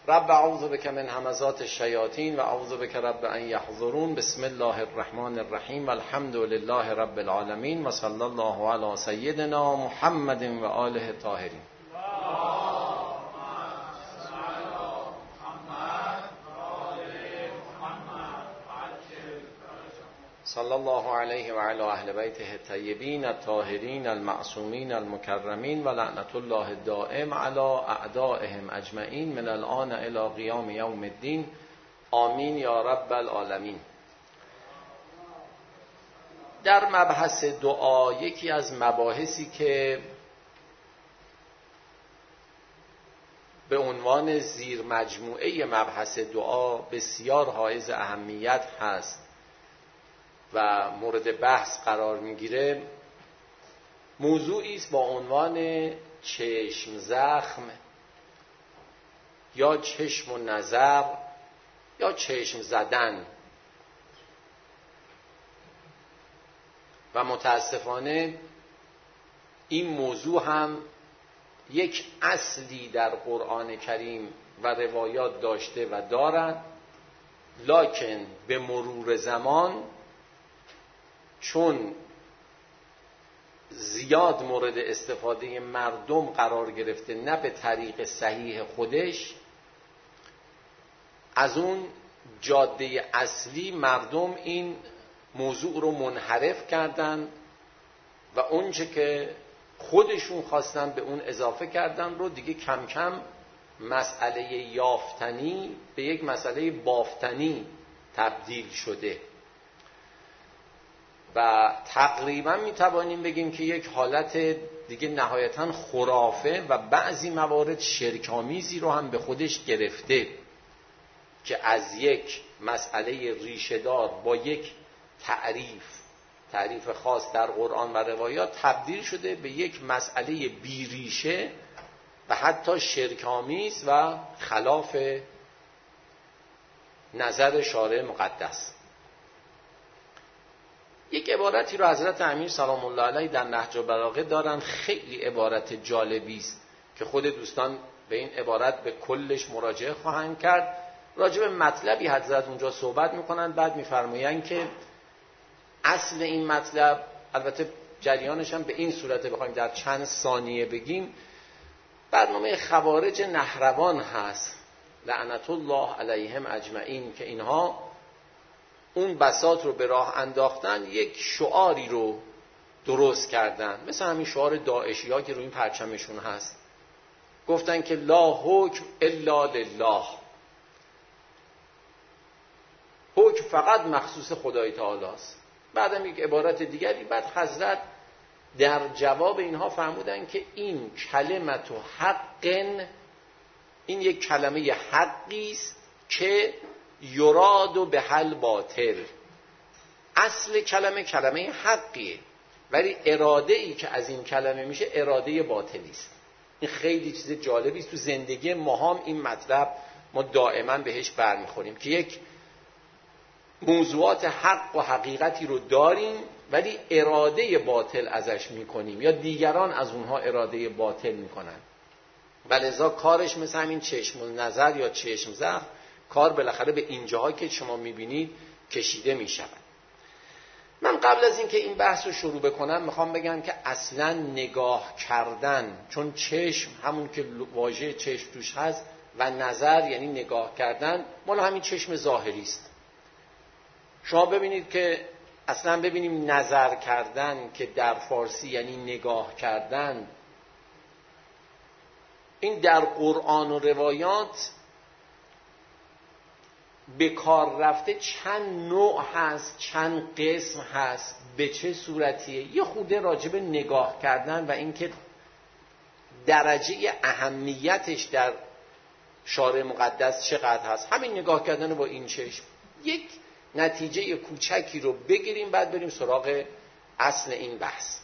رب اعوذ بک من همزات الشیاطین و اعوذ بک رب ان یحضرون. بسم الله الرحمن الرحیم و الحمد لله رب العالمین و صلی الله علی سیدنا محمد و آله الطاهرین. صلی الله علیه و علی اهل بیته الطیبین الطاهرین المعصومین المکرمین و لعنت الله الدائم علی اعدائهم اجمعین من الان الی قیام یوم الدین. آمین یا رب العالمین. در مبحث دعا یکی از مباحثی که به عنوان زیر مجموعه مبحث دعا بسیار حائز اهمیت هست و مورد بحث قرار میگیره، موضوعی است با عنوان چشم زخم یا چشم و نظر یا چشم زدن. و متاسفانه این موضوع هم یک اصلی در قرآن کریم و روایات داشته و دارد، لکن به مرور زمان چون زیاد مورد استفاده مردم قرار گرفته، نه به طریق صحیح خودش، از اون جاده اصلی مردم این موضوع رو منحرف کردن و اونچه که خودشون خواستن به اون اضافه کردن رو دیگه کم کم مسئله یافتنی به یک مسئله بافتنی تبدیل شده و تقریبا میتوانیم بگیم که یک حالت دیگه نهایتاً خرافه و بعضی موارد شرک‌آمیزی رو هم به خودش گرفته که از یک مسئله ریشه‌دار با یک تعریف خاص در قرآن و روایات تبدیل شده به یک مسئله بیریشه و حتی شرک‌آمیز و خلاف نظر شارع مقدس. یک عبارتی رو حضرت امیر سلام الله علیه در نهج البلاغه دارن، خیلی عبارت جالبی است که خود دوستان به این عبارت به کلش مراجعه خواهند کرد. راجع به مطلبی حضرت اونجا صحبت میکنن، بعد میفرمایند که اصل این مطلب، البته جریانش هم به این صورته بخوایم در چند ثانیه بگیم، برنامه خوارج نهروان هست لعنت الله علیهم اجمعین که اینها اون بساط رو به راه انداختن، یک شعاری رو درست کردن، مثل همین شعار داعشی ها که روی این پرچمشون هست. گفتن که لا حکم الا لله، حکم فقط مخصوص خدای تعالی است. بعدم یک عبارت دیگری، بعد حضرت در جواب اینها فرمودن که این کلمت حق، این یک کلمه حقی است که یراد و به حل باطل. اصل کلمه حقیه، ولی اراده ای که از این کلمه میشه اراده باطلی است. این خیلی چیز جالبی است. تو زندگی ما هم این مطلب ما دائما بهش برمیخوریم که یک موضوعات حق و حقیقتی رو داریم ولی اراده باطل ازش میکنیم یا دیگران از اونها اراده باطل میکنن. ولذا کارش مثل همین چشم و نظر یا چشم زخم، کار بالاخره به اینجاها که شما میبینید کشیده میشود. من قبل از اینکه این بحث رو شروع بکنم میخوام بگم که اصلا نگاه کردن، چون چشم همون که واژه چشم توش هست و نظر یعنی نگاه کردن، مال همین چشم ظاهری است. شما ببینید که اصلا ببینیم نظر کردن که در فارسی یعنی نگاه کردن، این در قرآن و روایات به کار رفته چند نوع هست، چند قسم هست، به چه صورتیه. یه خوده راجب نگاه کردن و اینکه درجه اهمیتش در شارع مقدس چقدر هست، همین نگاه کردن با این چشم. یک نتیجه کوچکی رو بگیریم بعد بریم سراغ اصل این بحث.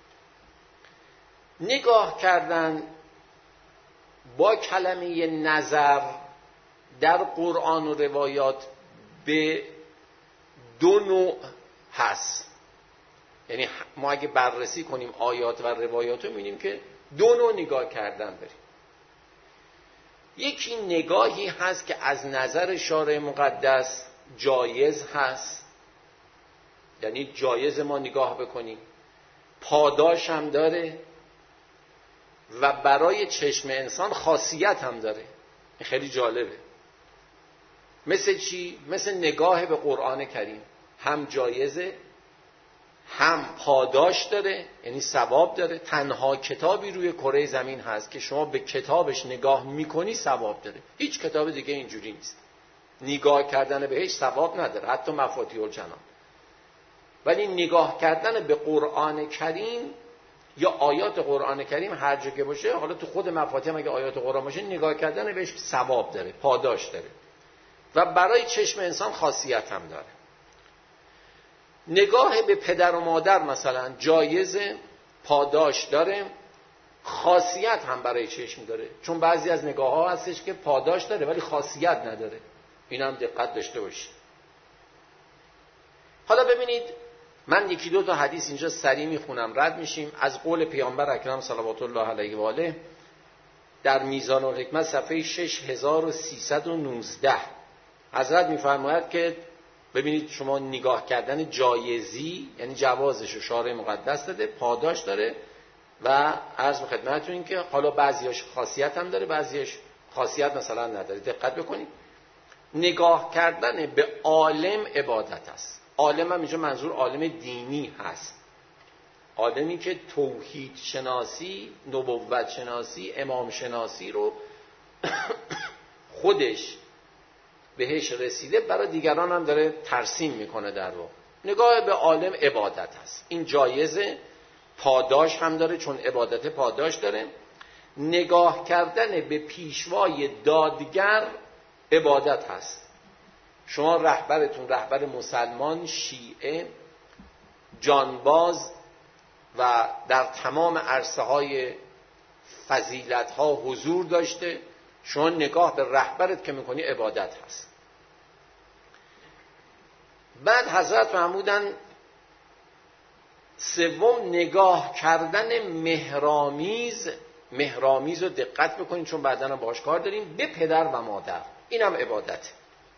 نگاه کردن با کلمه نظر در قرآن و روایات به دو نوع هست. یعنی ما اگه بررسی کنیم آیات و روایات رو می‌بینیم که دو نوع نگاه کردن بریم. یکی نگاهی هست که از نظر شارع مقدس جایز هست، یعنی جایز ما نگاه بکنیم، پاداش هم داره و برای چشم انسان خاصیت هم داره. این خیلی جالبه. مثل چی؟ مثل نگاه به قرآن کریم، هم جایزه هم پاداش داره، یعنی ثواب داره. تنها کتابی روی کره زمین هست که شما به کتابش نگاه میکنی ثواب داره. هیچ کتاب دیگه اینجوری نیست. نگاه کردن بهش ثواب نداره، حتی مفاتیح الجنان. ولی نگاه کردن به قرآن کریم یا آیات قرآن کریم هر جا که باشه، حالا تو خود مفاتیح اگه آیات قرآن باشه، نگاه کردن بهش ثواب داره، پاداش داره و برای چشم انسان خاصیت هم داره. نگاه به پدر و مادر مثلا جایزه، پاداش داره، خاصیت هم برای چشم داره. چون بعضی از نگاه ها هستش که پاداش داره ولی خاصیت نداره. این هم دقت داشته باشید. حالا ببینید، من یکی دو تا حدیث اینجا سریع میخونم، رد میشیم. از قول پیامبر اکرم صلوات الله علیه و آله در میزان الحکمت صفحه 6319 حضرت میفرماید که ببینید شما نگاه کردن جایزی یعنی جوازش رو شارع مقدس داده، پاداش داره و عرض به خدمتتون که حالا بعضیاش خاصیت هم داره، بعضیاش خاصیت مثلا نداره. دقت بکنید، نگاه کردن به عالم عبادت است. عالم هم اینجا منظور عالم دینی هست، عالمی که توحید شناسی، نبوت شناسی، امام شناسی رو خودش بهش رسیده، برای دیگران هم داره ترسیم میکنه. در واقع نگاه به عالم عبادت هست. این جایزه، پاداش هم داره، چون عبادت پاداش داره. نگاه کردن به پیشوای دادگر عبادت هست. شما رهبرتون، رهبر مسلمان، شیعه، جانباز و در تمام عرصه های فضیلت ها حضور داشته، شما نگاه به رهبرت که میکنی عبادت هست. بعد حضرت فرمودن سوم، نگاه کردن مهرامیز رو دقت بکنید چون بعداً هم باهاش کار داریم، به پدر و مادر، اینم عبادته.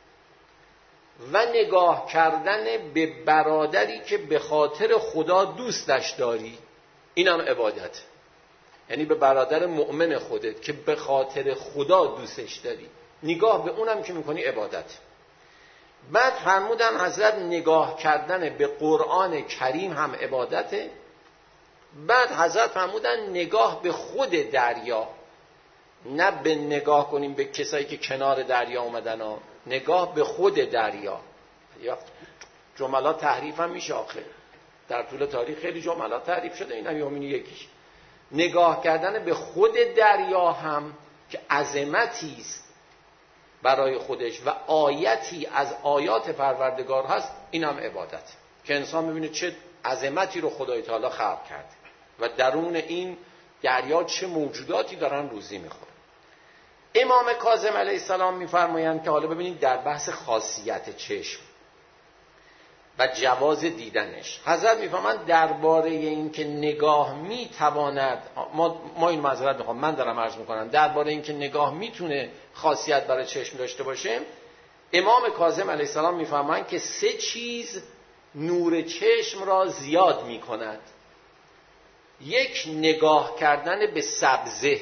و نگاه کردن به برادری که به خاطر خدا دوستش داری، اینم عبادته. یعنی به برادر مؤمن خودت که به خاطر خدا دوستش داری، نگاه به اونم که میکنی عبادت. بعد فرمودن حضرت نگاه کردن به قرآن کریم هم عبادته. بعد حضرت فرمودن نگاه به خود دریا، نه به نگاه کنیم به کسایی که کنار دریا اومدن ها، نگاه به خود دریا. یا جملات تحریف هم میشه آخه، در طول تاریخ خیلی جملات تحریف شده، این هم یومینی یکیش. نگاه کردن به خود دریا هم که عظمتی است برای خودش و آیتی از آیات پروردگار هست، این هم عبادت، که انسان ببینه چه عظمتی رو خدای تعالی خلق کرده و درون این دریا چه موجوداتی دارن روزی میخورن. امام کاظم علیه السلام میفرمایند که حالا ببینید در بحث خاصیت چشم و جواز دیدنش، حضرت میفرمایند درباره این که نگاه میتواند، ما این معذرت میخوام، من دارم عرض میکنم، درباره این که نگاه میتونه خاصیت برای چشم داشته باشه، امام کاظم علیه السلام میفرمایند که 3 چیز نور چشم را زیاد میکند. یک، نگاه کردن به سبزه.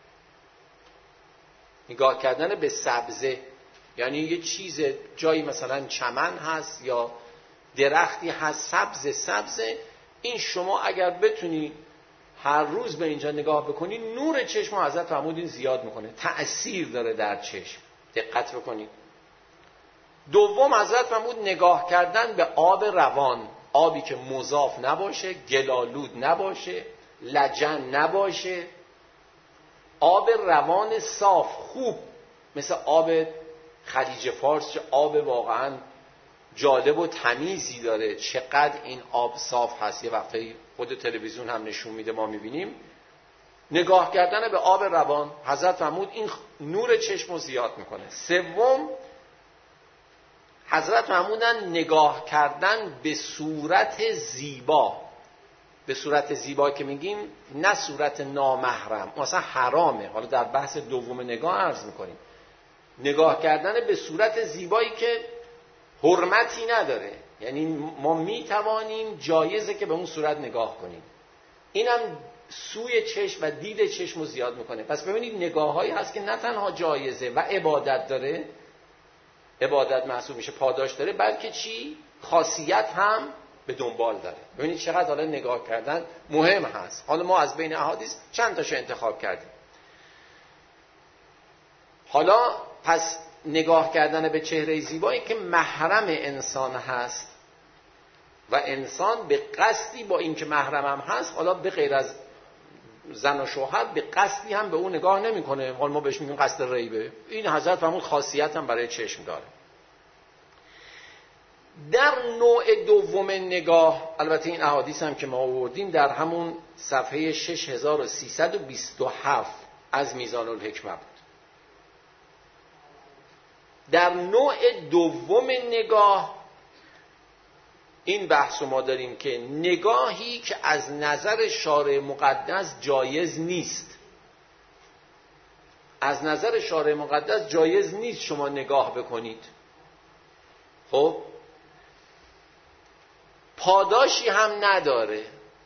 نگاه کردن به سبزه یعنی یه چیز، جایی مثلا چمن هست یا درختی هست سبزه، این شما اگر بتونی هر روز به اینجا نگاه بکنی، نور چشم حضرت فرمودین زیاد میکنه، تأثیر داره در چشم. دقت بکنید. دوم، حضرت فرمود نگاه کردن به آب روان، آبی که مضاف نباشه، گلالود نباشه، لجن نباشه، آب روان صاف خوب، مثل آب خلیج فارس، چه آب واقعا جالب و تمیزی داره، چقدر این آب صاف هست. یه وقتی خود تلویزیون هم نشون میده، ما میبینیم. نگاه کردن به آب روان، حضرت فرمود این نور چشم رو زیاد میکنه. سوم، حضرت فرمودن نگاه کردن به صورت زیبا، به صورت زیبا که میگیم نه صورت نامحرم، مثلا حرامه. حالا در بحث دوم نگاه عرض میکنیم نگاه کردن به صورت زیبایی که حرمتی نداره، یعنی ما میتوانیم جایزه که به اون صورت نگاه کنیم. اینم سوی چشم و دید چشم رو زیاد میکنه. پس ببینید نگاه‌هایی هست که نه تنها جایزه و عبادت داره، عبادت محسوب میشه، پاداش داره، بلکه چی؟ خاصیت هم به دنبال داره. ببینید چقدر حالا نگاه کردن مهم هست. حالا ما از بین احادیث چند تاشو انتخاب کردیم. حالا پس نگاه کردن به چهره زیبایی که محرم انسان هست و انسان به قصدی با این که محرم هم هست، حالا به غیر از زن و شوهر به قصدی هم به اون نگاه نمیکنه. حالا ما بهش میگیم قصد ریبه. این حضرت فرمود خاصیت هم برای چشم داره. در نوع دوم نگاه، البته این احادیث هم که ما آوردیم در همون صفحه 6327 از میزان الحکمه بود. در نوع دوم نگاه این بحث ما داریم که نگاهی که از نظر شارع مقدس جایز نیست. از نظر شارع مقدس جایز نیست شما نگاه بکنید. خب پاداشی هم نداره،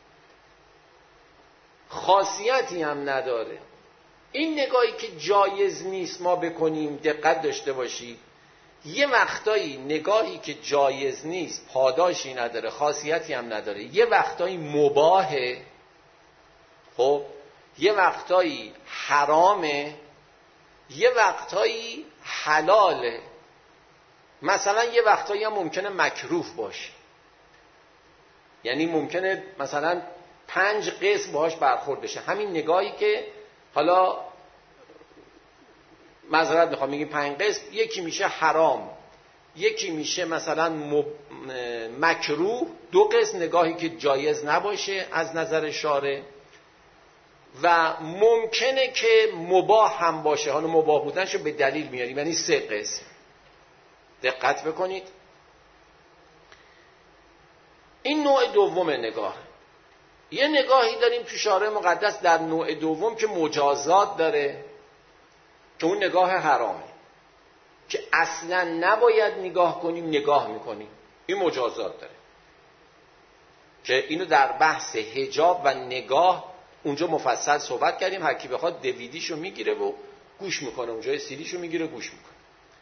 خاصیتی هم نداره. این نگاهی که جایز نیست ما بکنیم، دقت داشته باشید، یه وقتایی نگاهی که جایز نیست پاداشی نداره، خاصیتی هم نداره، یه وقتایی مباهه، خب یه وقتایی حرامه، یه وقتایی حلاله. مثلا یه وقتایی هم ممکنه مکروه باشه، یعنی ممکنه مثلا 5 قسم باهاش برخورد بشه. همین نگاهی که حالا معذرت میخوام میگیم 5 قسم، یکی میشه حرام، یکی میشه مثلا مکروه، 2 قسم نگاهی که جایز نباشه از نظر شارع، و ممکنه که مباح هم باشه. حالا مباح بودنشو به دلیل میاریم، یعنی 3 قسم. دقت بکنید، این نوع دوم نگاه. یه نگاهی داریم تو شارع مقدس در نوع دوم که مجازات داره، که اون نگاه حرامه، که اصلا نباید نگاه کنیم، نگاه میکنیم. این مجازات داره که اینو در بحث حجاب و نگاه اونجا مفصل صحبت کردیم. هر کی بخواد دیویدیشو میگیره و گوش میکنه، اونجا سیدیشو میگیره گوش میکنه.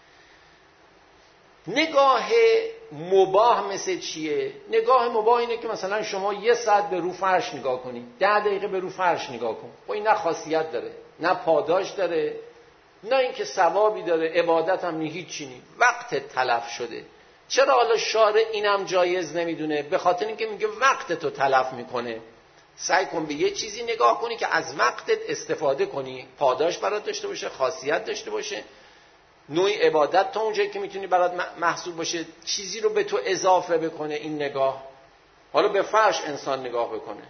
نگاه مباح مثل چیه؟ نگاه مباح اینه که مثلا شما 1 ساعت به رو فرش نگاه کنید، 10 دقیقه به رو فرش نگاه کن. و این نه خاصیت داره، نه پاداش داره، نه اینکه ثوابی داره، عبادت هم هیچی نیست، وقت تلف شده. چرا حالا شارع اینم جایز نمیدونه؟ به خاطر اینکه میگه وقت تو تلف میکنه. سعی کن به یه چیزی نگاه کنی که از وقتت استفاده کنی، پاداش برات داشته باشه، خاصیت داشته باشه، نوعی عبادت تا اونجایی که میتونی برات محسوب باشه، چیزی رو به تو اضافه بکنه این نگاه. حالا به فرش انسان نگاه بکنه.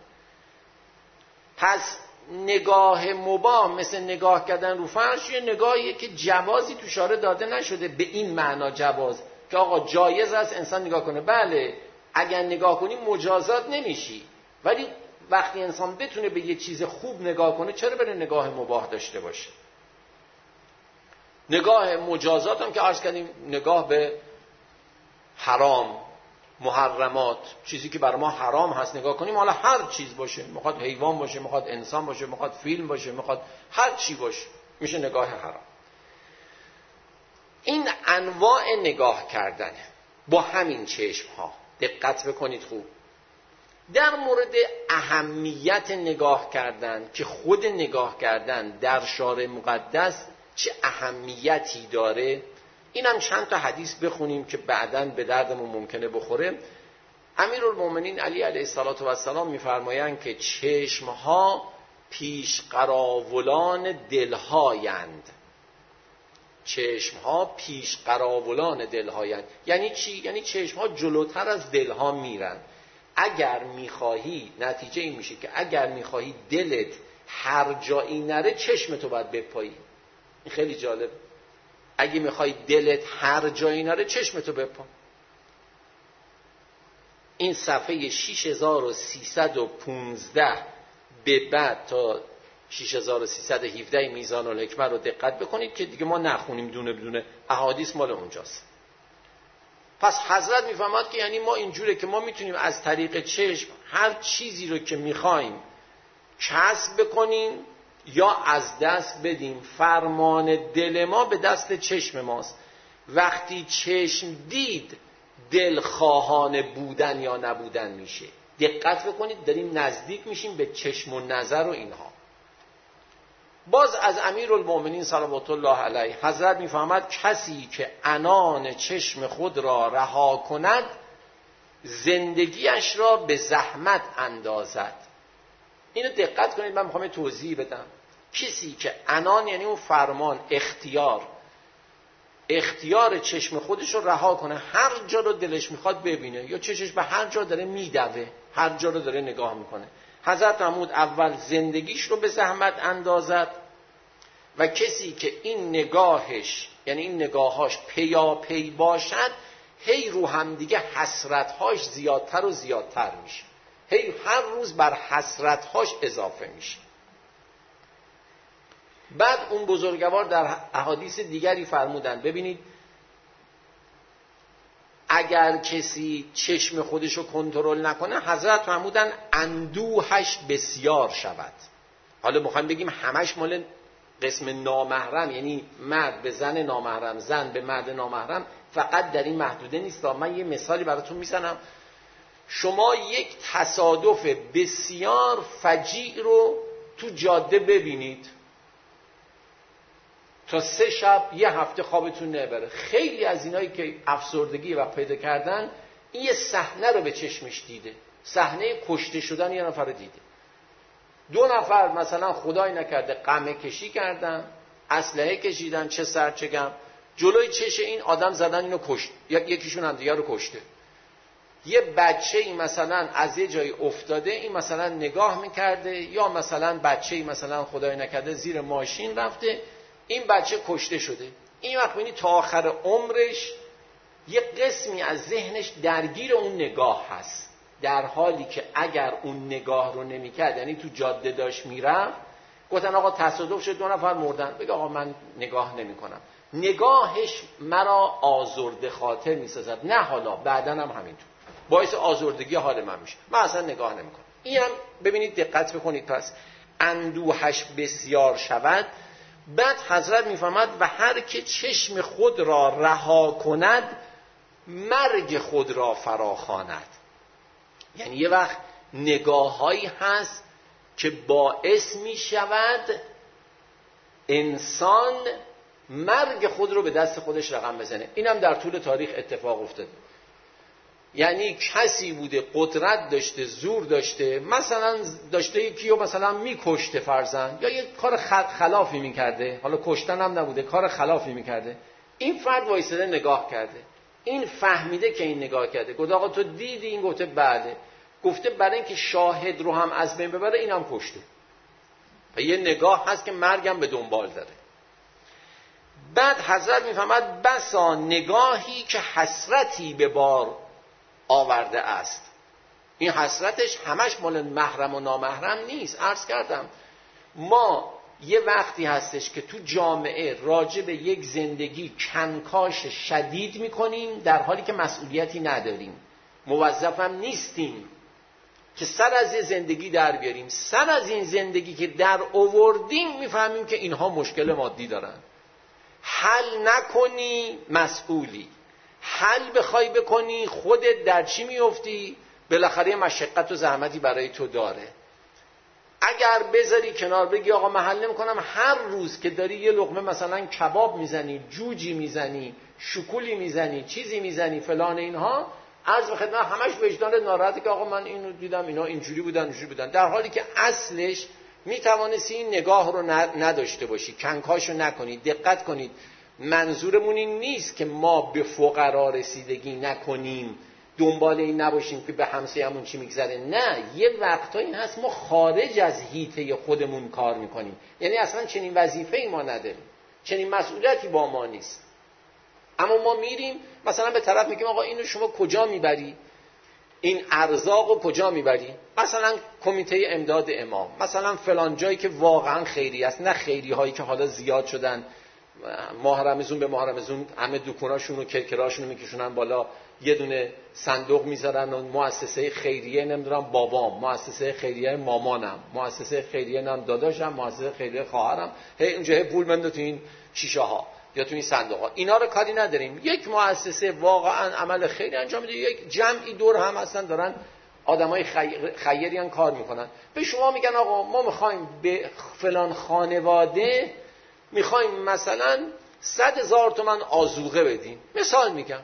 پس نگاه مباح مثل نگاه کردن رو فرش یه نگاهیه که جوازی تو شارع داده نشده به این معنا جواز که آقا جایز است انسان نگاه کنه. بله اگر نگاه کنی مجازات نمیشی، ولی وقتی انسان بتونه به یه چیز خوب نگاه کنه چرا بره نگاه مباح داشته باشه؟ نگاه مجازات هم که عرض کردیم نگاه به حرام، محرمات، چیزی که برای ما حرام هست نگاه کنیم. حالا هر چیز باشه، میخواد حیوان باشه، میخواد انسان باشه، میخواد فیلم باشه، میخواد هر چی باشه، میشه نگاه حرام. این انواع نگاه کردنه با همین چشم ها. دقت بکنید خوب. در مورد اهمیت نگاه کردن که خود نگاه کردن در شارع مقدس چه اهمیتی داره، اینم چند تا حدیث بخونیم که بعداً به دردمون ممکنه بخوره. امیرالمومنین علی علیه السلام میفرمایند که چشمها پیش قراولان دلهایند. چشمها پیش قراولان دلهایند یعنی چی؟ یعنی چشمها جلوتر از دلها میرن. اگر میخواهی، نتیجه این میشه که اگر میخواهی دلت هر جایی نره چشمتو باید بپایی. این خیلی جالب. اگه میخوای دلت هر جایی نره چشمتو بپا. این صفحه 6315 به بعد تا 6317 میزان الحکمه رو دقت بکنید که دیگه ما نخونیم دونه بدونه، احادیث مال اونجاست. پس حضرت میفهمد که یعنی ما اینجوره که ما میتونیم از طریق چشم هر چیزی رو که میخوایم کسب بکنیم یا از دست بدیم. فرمان دل ما به دست چشم ماست. وقتی چشم دید دل خواهان بودن یا نبودن میشه. دقت بکنید داریم نزدیک میشیم به چشم و نظر و اینها. باز از امیرالمؤمنین صلوات الله علیه حضرت میفهمد کسی که عنان چشم خود را رها کند زندگیش را به زحمت اندازد. اینو دقت کنید، من میخوام توضیح بدم. کسی که عنان یعنی اون فرمان، اختیار چشم خودش رو رها کنه، هر جا رو دلش میخواد ببینه یا چشمش به هر جا داره میدوه، هر جا رو داره نگاه میکنه. حضرت فرمود اول زندگیش رو به زحمت اندازد و کسی که این نگاهش یعنی این نگاهاش پیاپی باشد هی رو هم دیگه حسرتهاش زیادتر و زیادتر میشه، هی هر روز بر حسرتهاش اضافه میشه. بعد اون بزرگوار در احادیث دیگری فرمودن ببینید اگر کسی چشم خودشو کنترل نکنه حضرت فرمودن اندوهش بسیار شود. حالا میخوایم بگیم همش مال قسم نامحرم، یعنی مرد به زن نامحرم، زن به مرد نامحرم، فقط در این محدوده نیست. من یه مثالی براتون میزنم. شما یک تصادف بسیار فجیع رو تو جاده ببینید، تا 3 شب 1 هفته خوابتون نبره. خیلی از اینایی که افسردگی و پیدا کردن این یه صحنه رو به چشمش دیده، صحنه کشته شدن یه نفر رو دیده. 2 نفر مثلا خدای نکرده قمه کشی کردن، اسلحه کشیدن، چه سر چه گم، جلوی چش این آدم زدن، اینو کشت، یکیشون هم دیگه رو کشته. یه بچه ای مثلا از یه جایی افتاده، این مثلا نگاه میکرده، یا مثلا بچه ای مثلا خدای نکرده زیر ماشین رفته، این بچه کشته شده. این وقت ببینید تا آخر عمرش یه قسمی از ذهنش درگیر اون نگاه هست، در حالی که اگر اون نگاه رو نمی‌کرد، یعنی تو جاده داشت میرفت، گفتن آقا تصادف شد 2 نفر مردن، بگه آقا من نگاه نمی‌کنم. نگاهش مرا آزرده خاطر می‌سازد، نه حالا بعداً هم همینطور باعث آزردگی حال من میشه، من اصلا نگاه نمی‌کنم. این هم ببینید دقت بکنید. پس اندوهش بسیار شود. بعد حضرت میفهمد و هر که چشم خود را رها کند مرگ خود را فراخواند. یعنی یه وقت نگاه‌هایی هست که باعث میشود انسان مرگ خود رو به دست خودش رقم بزنه. اینم در طول تاریخ اتفاق افتاده. یعنی کسی بوده قدرت داشته، زور داشته، مثلا داشته یکی رو مثلا میکشته فرضاً، یا یک کار خلافی میکرده، حالا کشتن هم نبوده، کار خلافی میکرده. این فرد وایساده نگاه کرده، این فهمیده که این نگاه کرده، گفت آقا تو دیدی؟ این گفته بله. گفته برای اینکه شاهد رو هم از بین ببره اینم کشته. و یه نگاه هست که مرگم به دنبال داره. بعد حضرت میفهمد بسا نگاهی که حسرتی به بار آورده است. این حسرتش همش مال محرم و نامحرم نیست. عرض کردم ما یه وقتی هستش که تو جامعه راجع به یک زندگی کنکاش شدید میکنیم، در حالی که مسئولیتی نداریم، موظفم نیستیم که سر از یه زندگی در بیاریم. سر از این زندگی که در آوردیم میفهمیم که اینها مشکل مادی دارن. حل نکنی مسئولی، حل بخوای بکنی خودت در چی میفتی؟ بالاخره مشقت و زحمتی برای تو داره. اگر بذاری کنار بگی آقا من حل نمی‌کنم، هر روز که داری یه لقمه مثلا کباب میزنی، جوجی میزنی، شکولی میزنی، چیزی میزنی فلان، اینها عرض به خدمت همش وجدان ناراحته که آقا من اینو دیدم، اینا اینجوری بودن، در حالی که اصلش میتوانستی این نگاه رو نداشته باشی، کنکاشو نکنی. دقت کنید، منظورمون این نیست که ما به فقرا رسیدگی نکنیم، دنبال این نباشیم که به همسایه‌مون چی میگذره. نه، یه وقتا این هست ما خارج از حیطه خودمون کار میکنیم، یعنی اصلا چنین وظیفه‌ای ما نداریم، چنین مسئولیتی با ما نیست. اما ما میریم مثلا به طرف میگیم آقا اینو شما کجا میبری؟ این ارزاق رو کجا میبری؟ مثلا کمیته امداد امام، مثلا فلان جایی که واقعا خیری است، نه خیری هایی که حالا زیاد شدن، ماه رمضان به ماه رمضان همه دکوناشون و کرکراشون رو میکشونن بالا، یه دونه صندوق میذارن و مؤسسه خیریه نمیدونم بابام، مؤسسه خیریه مامانم، مؤسسه خیریه نم داداشم، مؤسسه خیریه خواهرم، هی اونجا پول بنده تو این شیشه ها یا تو این صندوق ها. اینا رو کاری نداریم. یک مؤسسه واقعا عمل خیری انجام میده، یک جمعی دور هم هستن دارن آدمای خیریان کار میکنن، به شما میگن آقا ما میخوایم به فلان خانواده میخوایم مثلا 100,000 تومان آذوقه بدیم، مثال میگم.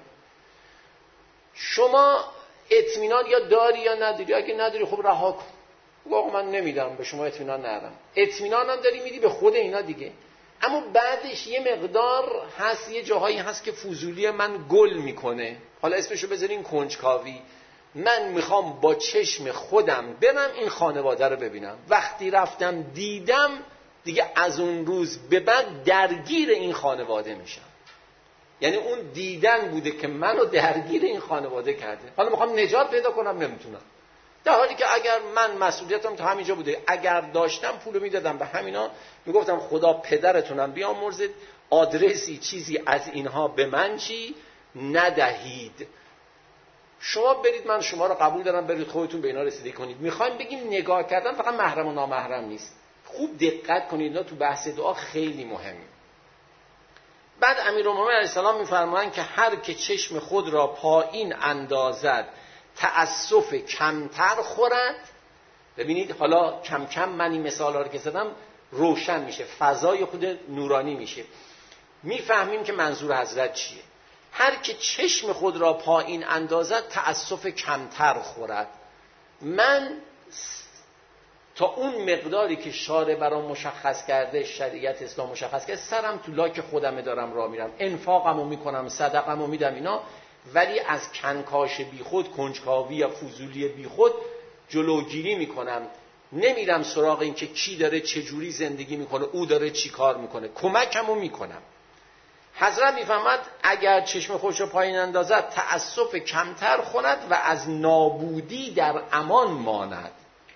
شما اطمینان یا داری یا نداری؟ اگه نداری خب رها کن، واقعا من نمیدم، به شما اطمینان ندارم. اطمینان هم داری میدی به خود اینا دیگه. اما بعدش یه مقدار هست، یه جاهایی هست که فضولی من گل میکنه، حالا اسمشو بذارین کنجکاوی. من میخوام با چشم خودم برم این خانواده رو ببینم، وقتی رفتم دیدم دیگه از اون روز به بعد درگیر این خانواده میشم. یعنی اون دیدن بوده که منو درگیر این خانواده کرده. حالا میخوام نجات پیدا کنم نمیتونم، در حالی که اگر من مسئولیتم تا همینجا بوده، اگر داشتم پولو میدادم به همینا، میگفتم خدا پدرتونم بیامرزید، آدرسی چیزی از اینها به من چی ندهید، شما برید، من شما رو قبول دارم، برید خودتون به اینا رسیدگی کنید. میخوایم بگیم نگاه کردن فقط محرم و نامحرم نیست. خوب دقت کنید، اینا تو بحث دعا خیلی مهمه. بعد امیرالمومنین علیه السلام میفرمایند که هر که چشم خود را پایین اندازد تأسف کمتر خورد. ببینید حالا کم کم من این مثال ها رو که زدم روشن میشه، فضای خود نورانی میشه، میفهمیم که منظور حضرت چیه. هر که چشم خود را پایین اندازد تأسف کمتر خورد. من تا اون مقداری که شارع برام مشخص کرده، شریعت اسلام مشخص کرده، سرم تو لاک خودم دارم راه میرم، انفاقمو میکنم، صدقمو میدم اینا، ولی از کنکاش بی خود، کنجکاوی یا فضولی بی خود جلوگیری میکنم. نمیرم سراغ این که کی داره چه جوری زندگی میکنه، او داره چی کار میکنه، کمکمو میکنم. حضرت میفهمد اگر چشم خودش رو پایین اندازد تأسف کمتر خورد و از نابودی در امان ماند.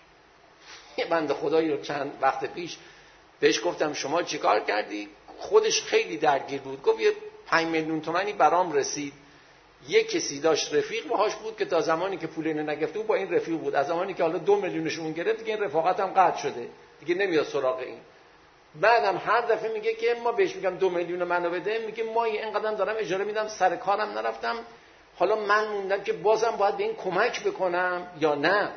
یه بنده خدایی رو چند وقت پیش بهش گفتم شما چیکار کردی؟ خودش خیلی درگیر بود، گفت یه 5 میلیون تومانی برام رسید، یه کسی داشت رفیق باهاش بود که تا زمانی که پول اینو نگرفته با این رفیق بود، از زمانی که حالا 2 میلیونشون گرفت دیگه این رفاقت هم قطع شده، دیگه نمیاد سراغ این. بعدم هر دفعه میگه که ما بهش میگم 2 میلیون منو بده، میگه ما اینقدرم دارم اجاره میدم، سر کارم نرفتم، حالا من موندم که بازم باید به این کمک بکنم یا نه.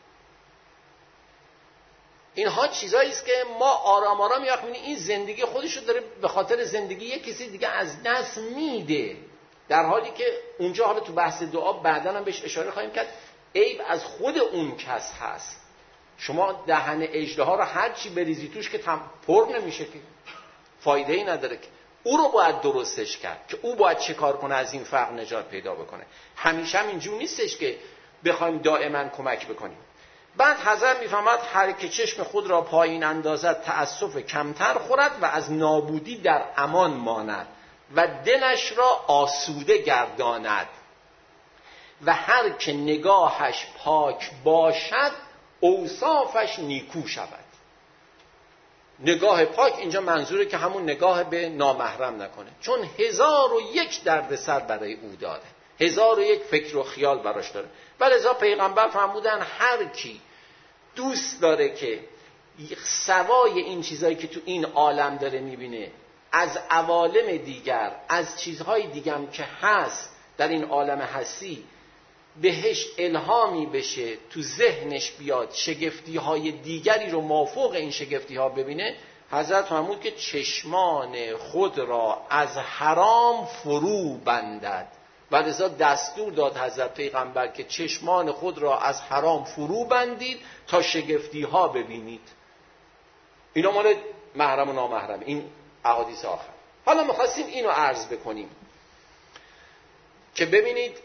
اینها چیزایی است که ما آرام آرام می‌بینیم این زندگی خودش رو داره به خاطر زندگی یک کسی دیگه از دست میده، در حالی که اونجا حالا تو بحث دعا بعداً هم بهش اشاره خواهیم کرد، عیب از خود اون کس هست. شما دهن اژدها رو هر چی بریزی توش که پر نمیشه، که فایده ای نداره، که او رو باید درستش کرد که او باید چه کار کنه از این فقر نجات پیدا بکنه. همیشه هم اینجور نیستش که بخوایم دائما کمک بکنیم. بعد حضرت میفهمد هر که چشم خود را پایین اندازد تأسف کمتر خورد و از نابودی در امان ماند و دلش را آسوده گرداند و هر که نگاهش پاک باشد اوصافش نیکو شود. نگاه پاک اینجا منظوره که همون نگاه به نامحرم نکنه، چون 1001 دردسر برای او داره، 1001 فکر و خیال براش داره. ولذا پیغمبر فرمودن هر کی دوست داره که سوای این چیزایی که تو این عالم داره میبینه از عوالم دیگر، از چیزهای دیگم که هست در این عالم هستی بهش الهامی بشه، تو ذهنش بیاد شگفتی های دیگری رو مافوق این شگفتی ها ببینه، حضرت فرمود که چشمان خود را از حرام فرو بندد. و لذا دستور داد حضرت پیغمبر که چشمان خود را از حرام فرو بندید تا شگفتی ها ببینید. اینا مال محرم و نامحرم، این احادیث آخر. حالا می‌خواستیم اینو عرض بکنیم که ببینید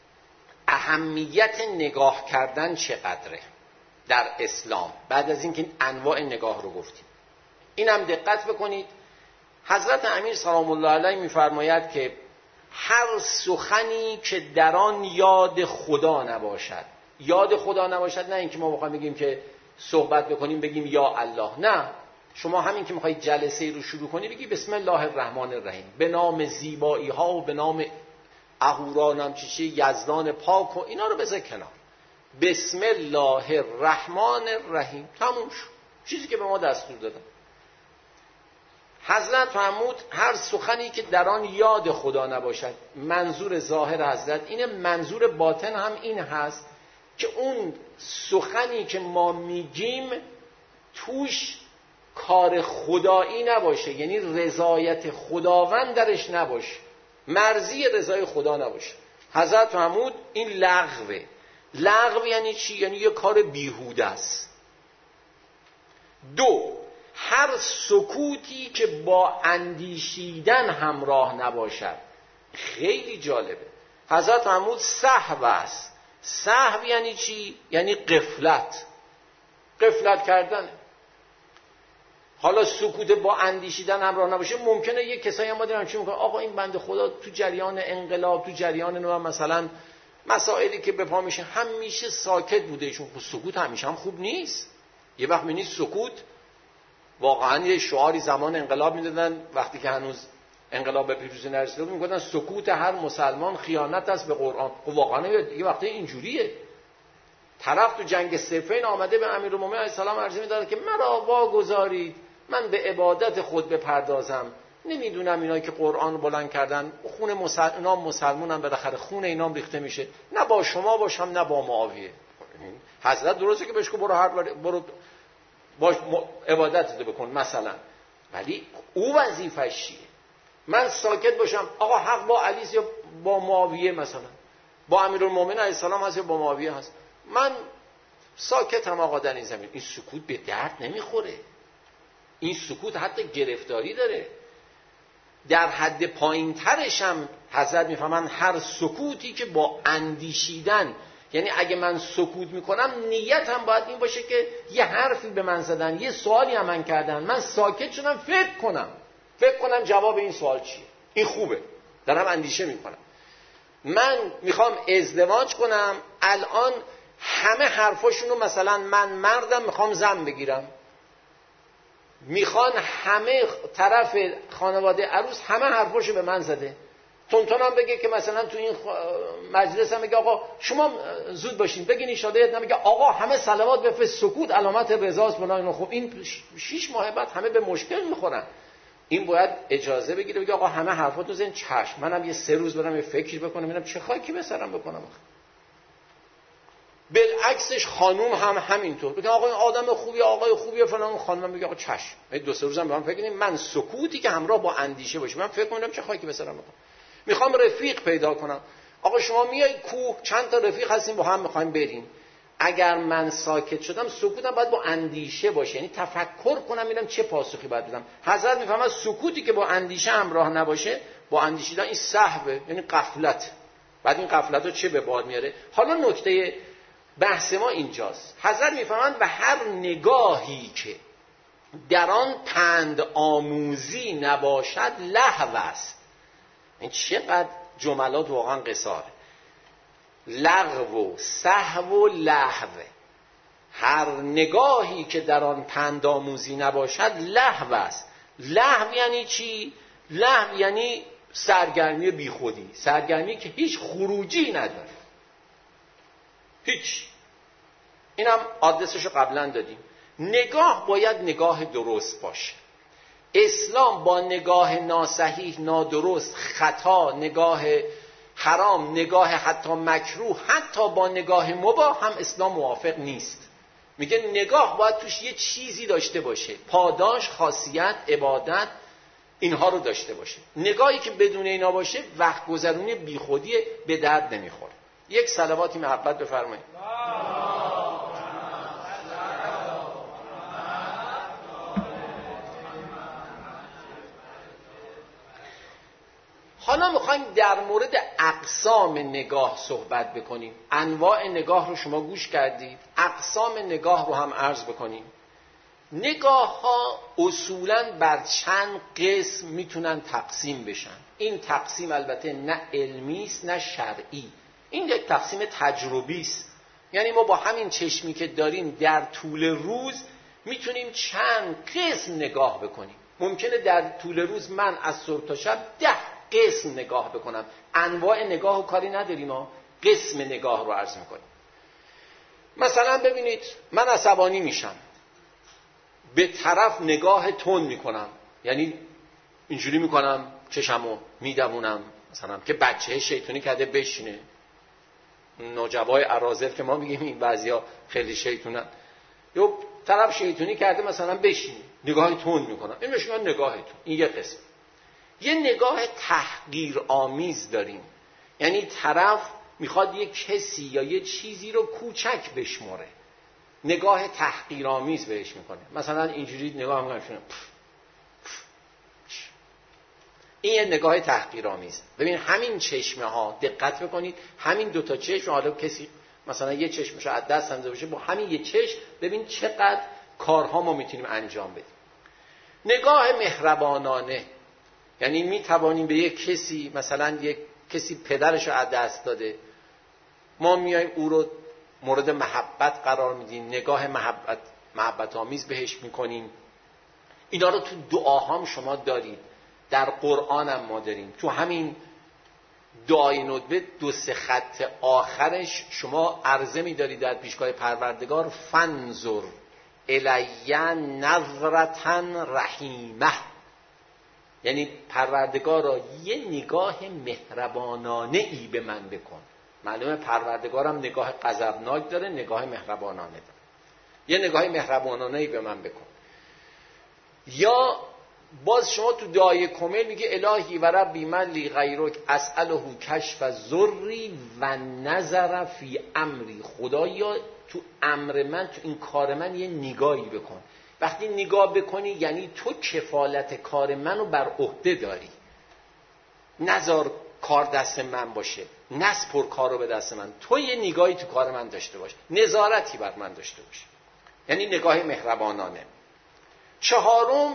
اهمیت نگاه کردن چقدره در اسلام. بعد از اینکه انواع نگاه رو گفتیم، اینم دقت بکنید. حضرت امیر سلام الله علیه می‌فرماید که هر سخنی که در آن یاد خدا نباشد. یاد خدا نباشد نه اینکه ما بخوایم بگیم که صحبت بکنیم بگیم یا الله، نه، شما همین که میخواید جلسه رو شروع کنی بگی بسم الله الرحمن الرحیم، به نام زیبایی ها و به نام اهورا چیشی یزدان پاک و اینا رو بذار کنار. بسم الله الرحمن الرحیم، تموم شد. چیزی که به ما دستور دادن. حضرت فرمود هر سخنی که در آن یاد خدا نباشد. منظور ظاهر حضرت اینه، منظور باطن هم این هست که اون سخنی که ما میگیم توش کار خدایی نباشه، یعنی رضایت خداوند درش نباشه، مرضی رضای خدا نباشه. حضرت فرمود این لغوه. لغو یعنی چی؟ یعنی یه کار بیهوده است. دو، هر سکوتی که با اندیشیدن همراه نباشد. خیلی جالبه. حضرت فرمود سهو است. سهو یعنی چی؟ یعنی غفلت. غفلت کردنه. حالا سکوت با اندیشیدن همراه نباشه، ممکنه یک کسایی هم ما دیدن چی میکنه، آقا این بنده خدا تو جریان انقلاب، تو جریان مثلا مسائلی که به پا میشه همیشه ساکت بوده. ایشون سکوت همیشه هم خوب نیست. یه وقت می‌بینی سکوت واقعا یه شعاری زمان انقلاب میدادن، وقتی که هنوز انقلاب به پیروزی نرسیده بود میگفتن سکوت هر مسلمان خیانت است به قرآن. خب واقعا یه وقتی اینجوریه. طرف تو جنگ صفین آمده به امیرالمومنین علیه السلام عرضه می‌داره که مرا واگذارید من به عبادت خود بپردازم. نمیدونم اینا که قرآن بلند کردن خون اینا مسلمانن، بالاخره خون اینام ریخته میشه، نه با شما باشم نه با معاویه. حضرت درسته که بهش گفت برو باش عبادت رو بکن مثلا، ولی او وظیفه‌ش چیه؟ من ساکت باشم آقا حق با علی یا با معاویه، مثلا با امیرالمومنین علیه السلام هست یا با معاویه هست، من ساکتم آقا در این زمین. این سکوت به درد نمیخوره. این سکوت حتی گرفتاری داره. در حد پایین ترش هم حضرت میفهمن هر سکوتی که با اندیشیدن، یعنی اگه من سکوت میکنم نیتم باید این باشه که یه حرفی به من زدن، یه سوالی هم من کردن، من ساکت شدم فکر کنم جواب این سوال چیه. این خوبه، دارم اندیشه میکنم. من میخوام ازدواج کنم، الان همه حرفاشونو مثلا من مردم میخوام زن بگیرم، میخوان همه طرف خانواده عروس همه حرفاشو به من زده، تونتونم بگه که مثلا تو این مجلس هم بگه آقا شما زود باشین بگین ان شاءالله، نمیگه آقا همه صلوات بفرست، سکوت علامت رضاست فلان. خب این 6 ماه بعد همه به مشکل میخورن. این باید اجازه بگیره بگه آقا همه حرفاتو زین، چشم منم یه 3 روز برم یه فکر بکنم ببینم چه خاکی به سرم بکنم. بالعکسش خانوم هم همینطور بگه آقا این آدم خوبی، آقای خوبیه فلان، خانم میگه آقا چشم 2-3 روزم به من فکر کنیم، من سکوتی که همراه با اندیشه باشه، من فکر کنم چه خاکی به سرم بکنم. میخوام رفیق پیدا کنم، آقا شما میای کوه چند تا رفیق هستیم با هم میخوایم بریم، اگر من ساکت شدم سکوتم باید با اندیشه باشه، یعنی تفکر کنم ببینم چه پاسخی باید بدم. حضرت میفهمه سکوتی که با اندیشه همراه نباشه، با اندیشیدن این سهوه، یعنی غفلت. بعد این غفلت رو چه به باد میاره؟ حالا نکته بحث ما اینجاست. حضرت میفهمند به هر نگاهی که در آن پند آموزی نباشد لهو است. این چقدر جملات واقعا قصاره. لغو و سهو و لهو، هر نگاهی که در آن پند آموزی نباشد لهو است. لهو یعنی چی؟ لهو یعنی سرگرمی بیخودی، سرگرمی که هیچ خروجی نداره، هیچ. اینم آدرسشو قبلا دادیم. نگاه باید نگاه درست باشه. اسلام با نگاه ناصحیح، نادرست، خطا، نگاه حرام، نگاه حتی مکروه، حتی با نگاه مباح هم اسلام موافق نیست. میگه نگاه باید توش یه چیزی داشته باشه، پاداش، خاصیت، عبادت، اینها رو داشته باشه. نگاهی که بدون اینا باشه وقت گذرونی بیخودی، به درد نمیخوره. یک صلواتی محبت بفرمایید. حالا میخوایم در مورد اقسام نگاه صحبت بکنیم. انواع نگاه رو شما گوش کردید، اقسام نگاه رو هم عرض بکنیم. نگاه ها اصولاً بر چند قسم میتونن تقسیم بشن. این تقسیم البته نه علمی است نه شرعی، این یک تقسیم تجربی است. یعنی ما با همین چشمی که داریم در طول روز میتونیم چند قسم نگاه بکنیم. ممکنه در طول روز من از صبح تا شب 10 قسم نگاه بکنم. انواع نگاه و کاری نداریم، ما قسم نگاه رو عرض میکنیم. مثلا ببینید من عصبانی میشم، به طرف نگاه تند میکنم، یعنی اینجوری میکنم چشمو میدمونم، مثلا که بچه شیطانی کرده بشینه. نوجوای اراذل که ما میگیم این بعضیا خیلی شیطونن، یا طرف شیطانی کرده مثلا بشینه، نگاه تند میکنم، این بهش میگن نگاه تند. این یه قسم. یه نگاه تحقیر آمیز داریم، یعنی طرف میخواد یه کسی یا یه چیزی رو کوچک بشمره، نگاه تحقیرآمیز بهش میکنه. مثلا اینجوری نگاه میکنه، این یه نگاه تحقیرآمیز. ببین همین چشمه ها، دقت بکنید، همین دوتا چشم، حالا کسی مثلا یه چشمشو از دست انداخته باشه، با همین یه چشم ببین چقدر کارها ما میتونیم انجام بدیم. نگاه مهربانانه، یعنی میتوانیم به یک کسی، مثلا یک کسی پدرشو از دست داده، ما میایم او رو مورد محبت قرار میدیم، نگاه محبت آمیز بهش میکنیم. اینا رو تو دعاهام شما دارید، در قرآن هم ما داریم. تو همین دعای ندبه 2-3 خط آخرش شما عرضه میدارید در پیشگاه پروردگار، فنظر الی نظرة رحیمه، یعنی پروردگارا یه نگاه مهربانانه ای به من بکن. معلومه پروردگارم نگاه غضبناک داره، نگاه مهربانانه داره. یه نگاه مهربانانه ای به من بکن. یا باز شما تو دعای کمیل میگه الهی و ربی من لی غیرک اسأله کشف ذری و نظر فی امری، خدایا تو امر من، تو این کار من یه نگاهی بکن. وقتی نگاه بکنی یعنی تو کفالت کار منو بر عهده داری، نذار کار دست من باشه، نسپر کارو به دست من، تو یه نگاهی تو کار من داشته باش، نظارتی بر من داشته باش، یعنی نگاه مهربانانه. 4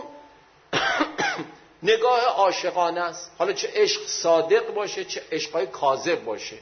نگاه عاشقانه است، حالا چه عشق صادق باشه چه عشقای کاذب باشه،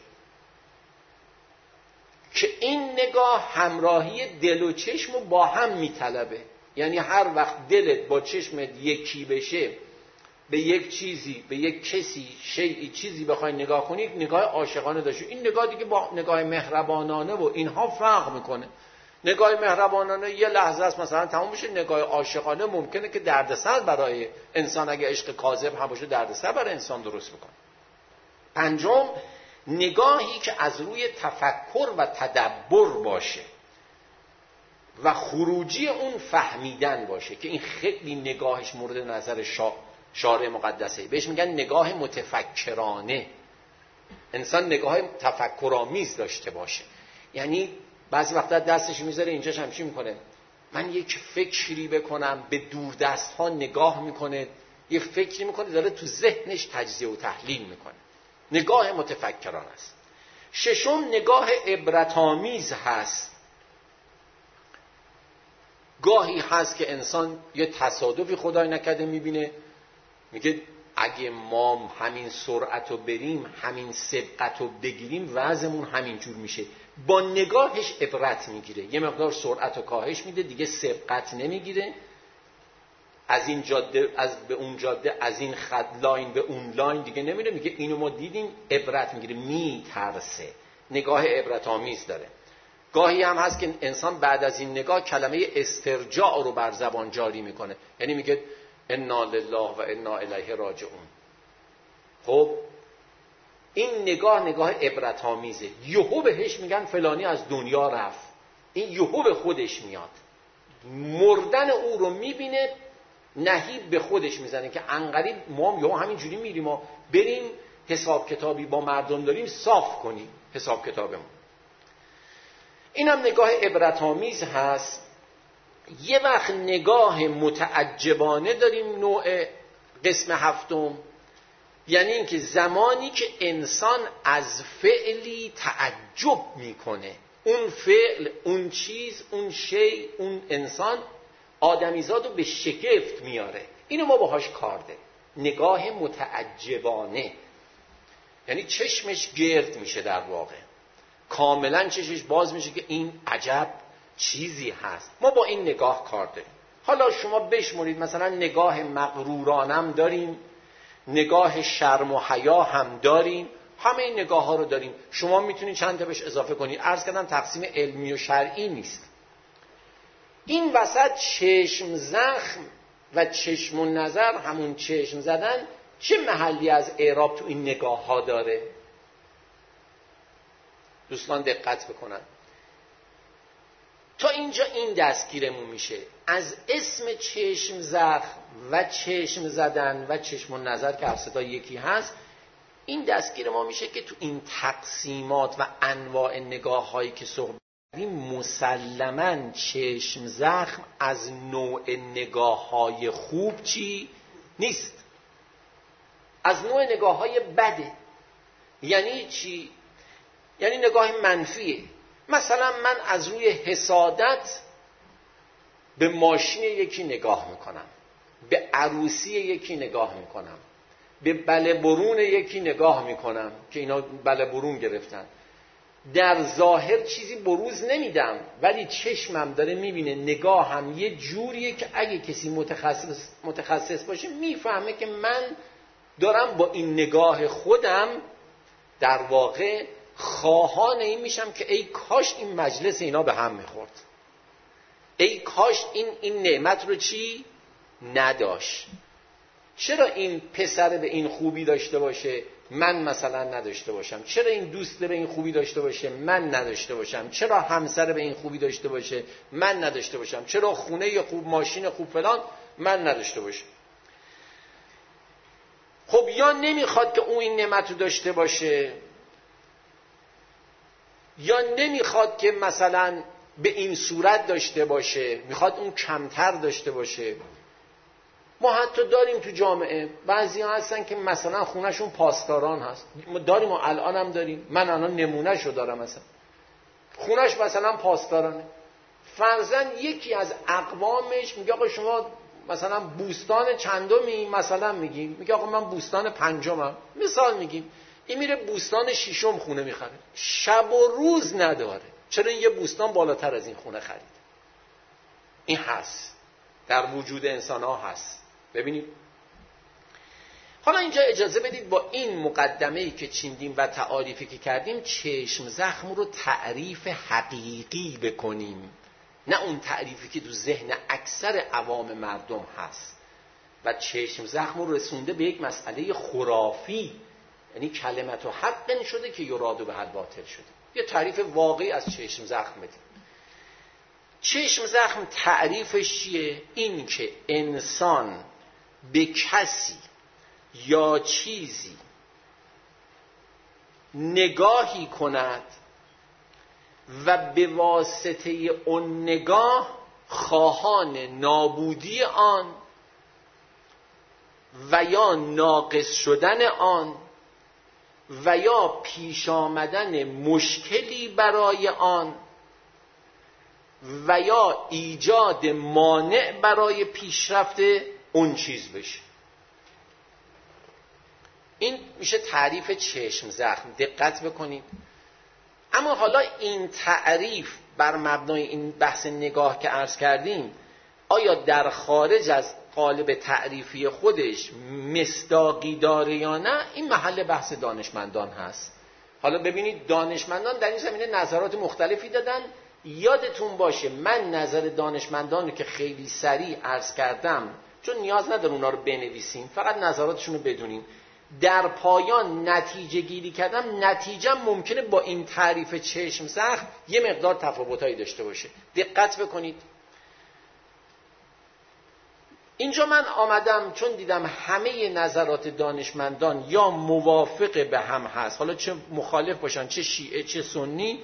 که این نگاه همراهی دل و چشم رو با هم میطلبه. یعنی هر وقت دلت با چشمت یکی بشه، به یک چیزی، به یک کسی، شیئی، چیزی بخوای نگاه کنی، نگاه عاشقانه داشته. این نگاه دیگه با نگاه مهربانانه و اینها فرق میکنه. نگاه مهربانانه یه لحظه است مثلا تمام بشه، نگاه عاشقانه ممکنه که دردسر برای انسان، اگه عشق کاذب هم باشه، دردسر برای انسان درست بکنه. 5 نگاهی که از روی تفکر و تدبر باشه و خروجی اون فهمیدن باشه، که این خیلی نگاهش مورد نظر شارع مقدسه، بهش میگن نگاه متفکرانه. انسان نگاه تفکرآمیز داشته باشه، یعنی بعضی وقتا دستش میذاره اینجاش همچی میکنه، من یک فکری بکنم، به دوردست ها نگاه میکنه، یه فکری میکنه داره تو ذهنش تجزیه و تحلیل میکنه. نگاه متفکرانه است. 6 نگاه عبرت‌آمیز هست. گاهی هست که انسان یه تصادفی خدای نکرده میبینه، میگه اگه ما همین سرعت رو بریم، همین سبقت رو بگیریم، وضعمون همین جور میشه. با نگاهش عبرت میگیره، یه مقدار سرعت رو کاهش میده، دیگه سبقت نمیگیره، از این جاده به اون جاده، از این خط لاین به اون لاین دیگه نمیره، میگه اینو ما دیدیم، عبرت میگیره، میترسه. نگاه عبرت آمیز داره. گاهی هم هست که انسان بعد از این نگاه کلمه استرجاع رو بر زبان جاری میکنه، یعنی میگه انا لله و انا الیه راجعون. خب این نگاه عبرت آمیزه. یهو بهش میگن فلانی از دنیا رفت، این یهو به خودش میاد، مردن او رو میبینه، نهیب به خودش میزنه که انقریب ما یهو همینجوری میریم و بریم حساب کتابی با مردم داریم صاف کنیم حساب کتابمون. اینم نگاه عبرت آمیز هست. یه وقت نگاه متعجبانه داریم، نوع قسم 7، یعنی اینکه زمانی که انسان از فعلی تعجب میکنه، اون فعل، اون چیز، اون شی، اون انسان آدمیزاد رو به شگفت میاره. اینو ما باهاش کار داریم. نگاه متعجبانه، یعنی چشمش گرد میشه، در واقع کاملا چشمش باز میشه که این عجب چیزی هست. ما با این نگاه کار داریم. حالا شما بشمرید، مثلا نگاه مغرورانم داریم، نگاه شرم و حیا هم داریم، همه این نگاه ها رو داریم. شما میتونید چند تا بهش اضافه کنید. عرض کردم تقسیم علمی و شرعی نیست. این وسط چشم زخم و چشم و نظر، همون چشم زدن، چه محلی از اعراب تو این نگاه ها داره؟ دوستان دقت بکنن. تا اینجا این دستگیرمون میشه. از اسم چشم زخم و چشم زدن و چشم و نظر که هر ستا یکی هست، این دستگیر ما میشه که تو این تقسیمات و انواع نگاه هایی که صحبت کردیم، مسلماً چشم زخم از نوع نگاه های خوب چی نیست، از نوع نگاه های بده. یعنی چی؟ یعنی نگاه منفیه. مثلا من از روی حسادت به ماشین یکی نگاه میکنم، به عروسی یکی نگاه میکنم، به بله برون یکی نگاه میکنم که اینا بله برون گرفتن. در ظاهر چیزی بروز نمیدم، ولی چشمم داره میبینه، نگاهم یه جوریه که اگه کسی متخصص باشه میفهمه که من دارم با این نگاه خودم در واقع خواهان این میشم که ای کاش این مجلس اینا به هم میخورد، ای کاش این نعمت رو چی نداشت. چرا این پسر به این خوبی داشته باشه من مثلا نداشته باشم؟ چرا این دوست به این خوبی داشته باشه من نداشته باشم؟ چرا همسر به این خوبی داشته باشه من نداشته باشم؟ چرا خونه خوب، ماشین خوب، فلان من نداشته باشم؟ خب یا نمیخواد که اون این نعمت رو داشته باشه، یا نمیخواد که مثلا به این صورت داشته باشه، میخواد اون کمتر داشته باشه. ما حتی داریم تو جامعه بعضی ها هستن که مثلا خونهشون پاسداران هست، داریم و الان هم داریم. من الان نمونهشو دارم، مثلا خونهش مثلا پاسدارانه، فرضاً یکی از اقوامش میگه آقا شما مثلا بوستان چندمی، مثلا میگه آقا من بوستان پنجمم، مثال میگیم، این میره بوستان ششم خونه میخره، شب و روز نداره. چرا؟ این یه بوستان بالاتر از این خونه خرید. این هست، در وجود انسان ها هست. ببینید حالا اینجا اجازه بدید با این مقدمه‌ای که چیندیم و تعاریفی که کردیم، چشم زخم رو تعریف حقیقی بکنیم، نه اون تعریفی که تو ذهن اکثر عوام مردم هست و چشم زخم رو رسونده به یک مسئله خرافی، یعنی کلمت و حق شده که یرادو به حد باطل شده. یه تعریف واقعی از چشم زخم بدیم. چشم زخم تعریفش چیه؟ این که انسان به کسی یا چیزی نگاهی کند و به واسطه اون نگاه خواهان نابودی آن و یا ناقص شدن آن و یا پیش آمدن مشکلی برای آن و یا ایجاد مانع برای پیشرفت اون چیز بشه. این میشه تعریف چشم زخم. دقت بکنید. اما حالا این تعریف بر مبنای این بحث نگاه که عرض کردیم، آیا در خارج از قالب تعریفی خودش مصداقی داره یا نه؟ این محل بحث دانشمندان هست. حالا ببینید دانشمندان در این زمینه نظرات مختلفی دادن. یادتون باشه من نظر دانشمندان رو که خیلی سریع عرض کردم، چون نیاز نداره اونا رو بنویسیم، فقط نظراتشون رو بدونیم، در پایان نتیجه گیری کردم. نتیجه ممکنه با این تعریف چشم زخم یه مقدار تفاوتایی داشته باشه. دقت بکنید. اینجا من آمدم چون دیدم همه نظرات دانشمندان یا موافق به هم هست، حالا چه مخالف باشن، چه شیعه چه سنی،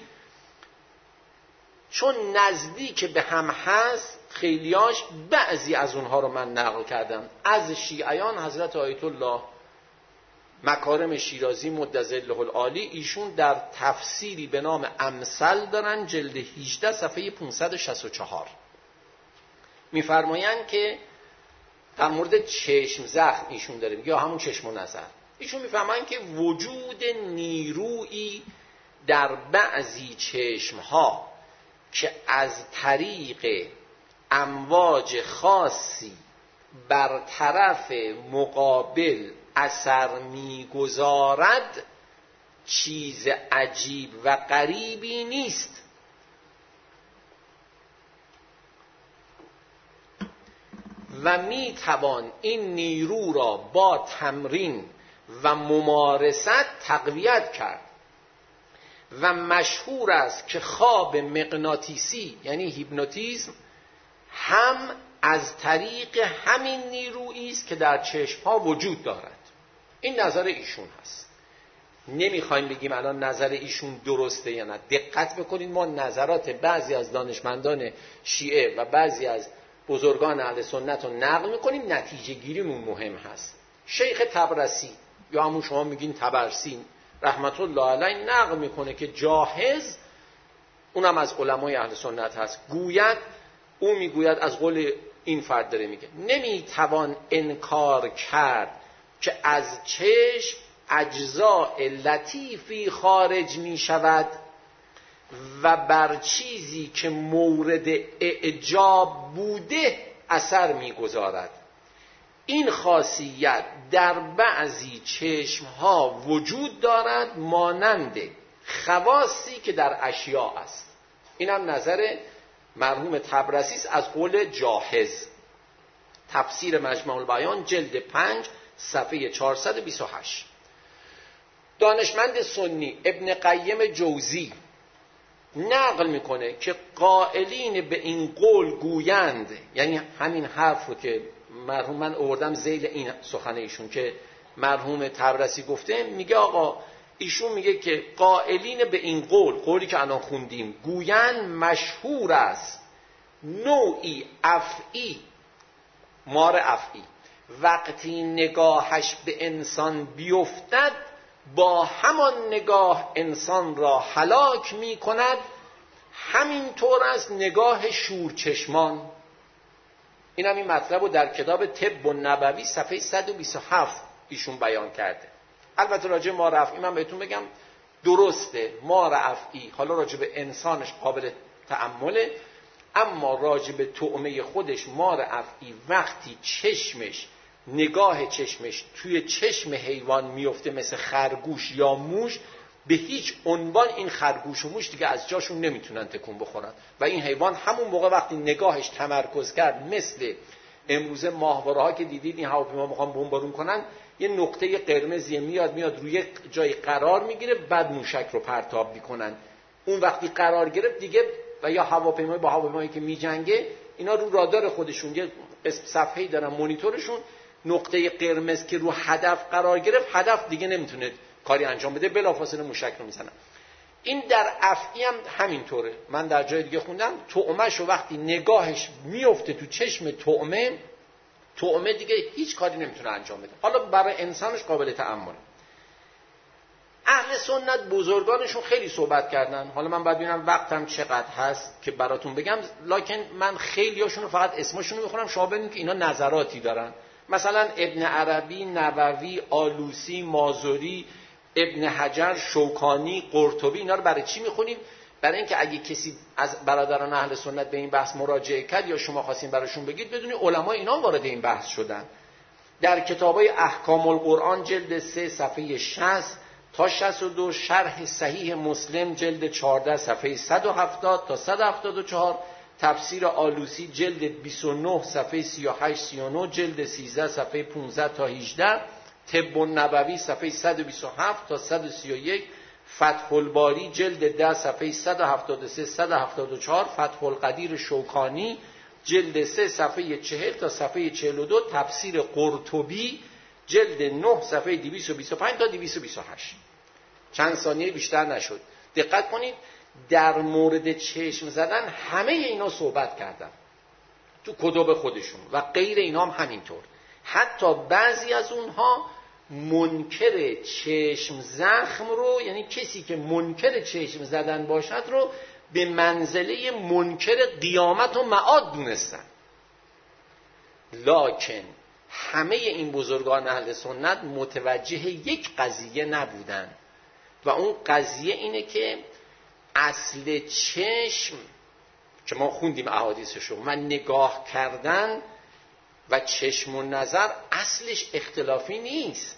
چون نزدیک به هم هست خیلیاش، بعضی از اونها رو من نقل کردم. از شیعیان حضرت آیت الله مکارم شیرازی مدظله العالی، ایشون در تفسیری به نام امثل دارن، جلد 18 صفحه 564. میفرمایند که در مورد چشم زخم ایشون داره یا همون چشم و نظر، ایشون میفهمن که وجود نیرویی در بعضی چشمها که از طریق امواج خاصی بر طرف مقابل اثر میگذارد چیز عجیب و غریبی نیست. و میتوان این نیرو را با تمرین و ممارست تقویت کرد و مشهور است که خواب مغناطیسی یعنی هیپنوتیزم هم از طریق همین نیرویی است که در چشم‌ها وجود دارد. این نظر ایشون هست. نمیخوایم بگیم الان نظر ایشون درسته یا نه. دقت بکنید، ما نظرات بعضی از دانشمندان شیعه و بعضی از بزرگان اهل سنت رو نقل میکنیم، نتیجه گیریمون مهم هست. شیخ طبرسی یا همون شما میگین طبرسی رحمت الله علیه نقل میکنه که جاهز، اونم از علمای اهل سنت هست، گوید، او میگوید از قول این فرد داره میگه نمیتوان انکار کرد که از چشم اجزاء لطیفی خارج میشود و بر چیزی که مورد اعجاب بوده اثر میگذارد. این خاصیت در بعضی چشمها وجود دارد مانند خواصی که در اشیاء است. این هم نظر مرحوم طبرسی است از قول جاهز. تفسیر مجمع البیان جلد 5 صفحه 428. دانشمند سنی ابن قیم جوزی نقل میکنه که قائلین به این قول گویند، یعنی همین حرف رو که مرحوم من آوردم ذیل این سخن ایشون که مرحوم طبرسی گفته، میگه آقا ایشون میگه که قائلین به این قول، قولی که الان خوندیم، گویند مشهور است نوعی افعی، مار افعی، وقتی نگاهش به انسان بیفتد با همان نگاه انسان را هلاک می کند. همینطور از نگاه شورچشمان. این هم این مطلب رو در کتاب طب النبوی صفحه 127 ایشون بیان کرده. البته راجع مار افعی من بهتون بگم درسته، مار افعی حالا راجع به انسانش قابل تأمله، اما راجع به طعمه خودش مار افعی وقتی چشمش، نگاه چشمش توی چشم حیوان میفته مثل خرگوش یا موش، به هیچ عنوان این خرگوش و موش دیگه از جاشون نمیتونن تکون بخورن و این حیوان همون موقع وقتی نگاهش تمرکز کرد، مثل امروزه ماهواره ها که دیدید این هواپیما میخوان بمبارون کنن، یه نقطه قرمزی میاد روی جای قرار میگیره، بعد موشک رو پرتاب میکنن. اون وقتی قرار گرفت دیگه، و یا هواپیمای با هواپیمایی که میجنگه، اینا رو رادار خودشون یه صفحه‌ای دارن مانیتورشون، نقطه قرمز که رو هدف قرار گرفت، هدف دیگه نمیتونه کاری انجام بده، بلافاصله موشک رو میزنن. این در افعی هم همینطوره. من در جای دیگه خوندم طعمه‌ش رو وقتی نگاهش میفته تو چشم طعمه دیگه هیچ کاری نمیتونه انجام بده. حالا برای انسانش قابل تأمل. اهل سنت بزرگانشون خیلی صحبت کردن. حالا من باید ببینم وقتم چقدر هست که براتون بگم، لکن من خیلیاشون رو فقط اسمشون رو میخونم، شما ببینید که اینا نظراتی دارن. مثلا ابن عربی، نووی، آلوسی، مازوری، ابن حجر، شوکانی، قرطبی. اینا رو برای چی میخونیم؟ برای اینکه اگه کسی از برادران اهل سنت به این بحث مراجعه کرد یا شما خواستین براشون بگید، بدونی علما اینا وارد این بحث شدن. در کتابای احکام القرآن جلد 3 صفحه 60 تا 62، شرح صحیح مسلم جلد 14 صفحه 170 تا 174، تفسیر آلوسی جلد 29 صفحه 38 39، جلد 13 صفحه 15 تا 18، طب النبوی صفحه 127 تا 131، فتح الباری جلد 10 صفحه 173 174، فتح القدیر شوکانی جلد 3 صفحه 40 تا صفحه 42، تفسیر قرطبی جلد 9 صفحه 225 تا 228. چند ثانیه بیشتر نشد. دقت کنید، در مورد چشم زدن همه اینا صحبت کردن تو کتب خودشون و غیر اینا هم همینطور. حتی بعضی از اونها منکر چشم زخم رو، یعنی کسی که منکر چشم زدن باشد رو، به منزله منکر قیامت و معاد دونستن. لکن همه این بزرگان اهل سنت متوجه یک قضیه نبودن و اون قضیه اینه که اصل چشم که ما خوندیم احادیثشو و نگاه کردن و چشم و نظر اصلش اختلافی نیست.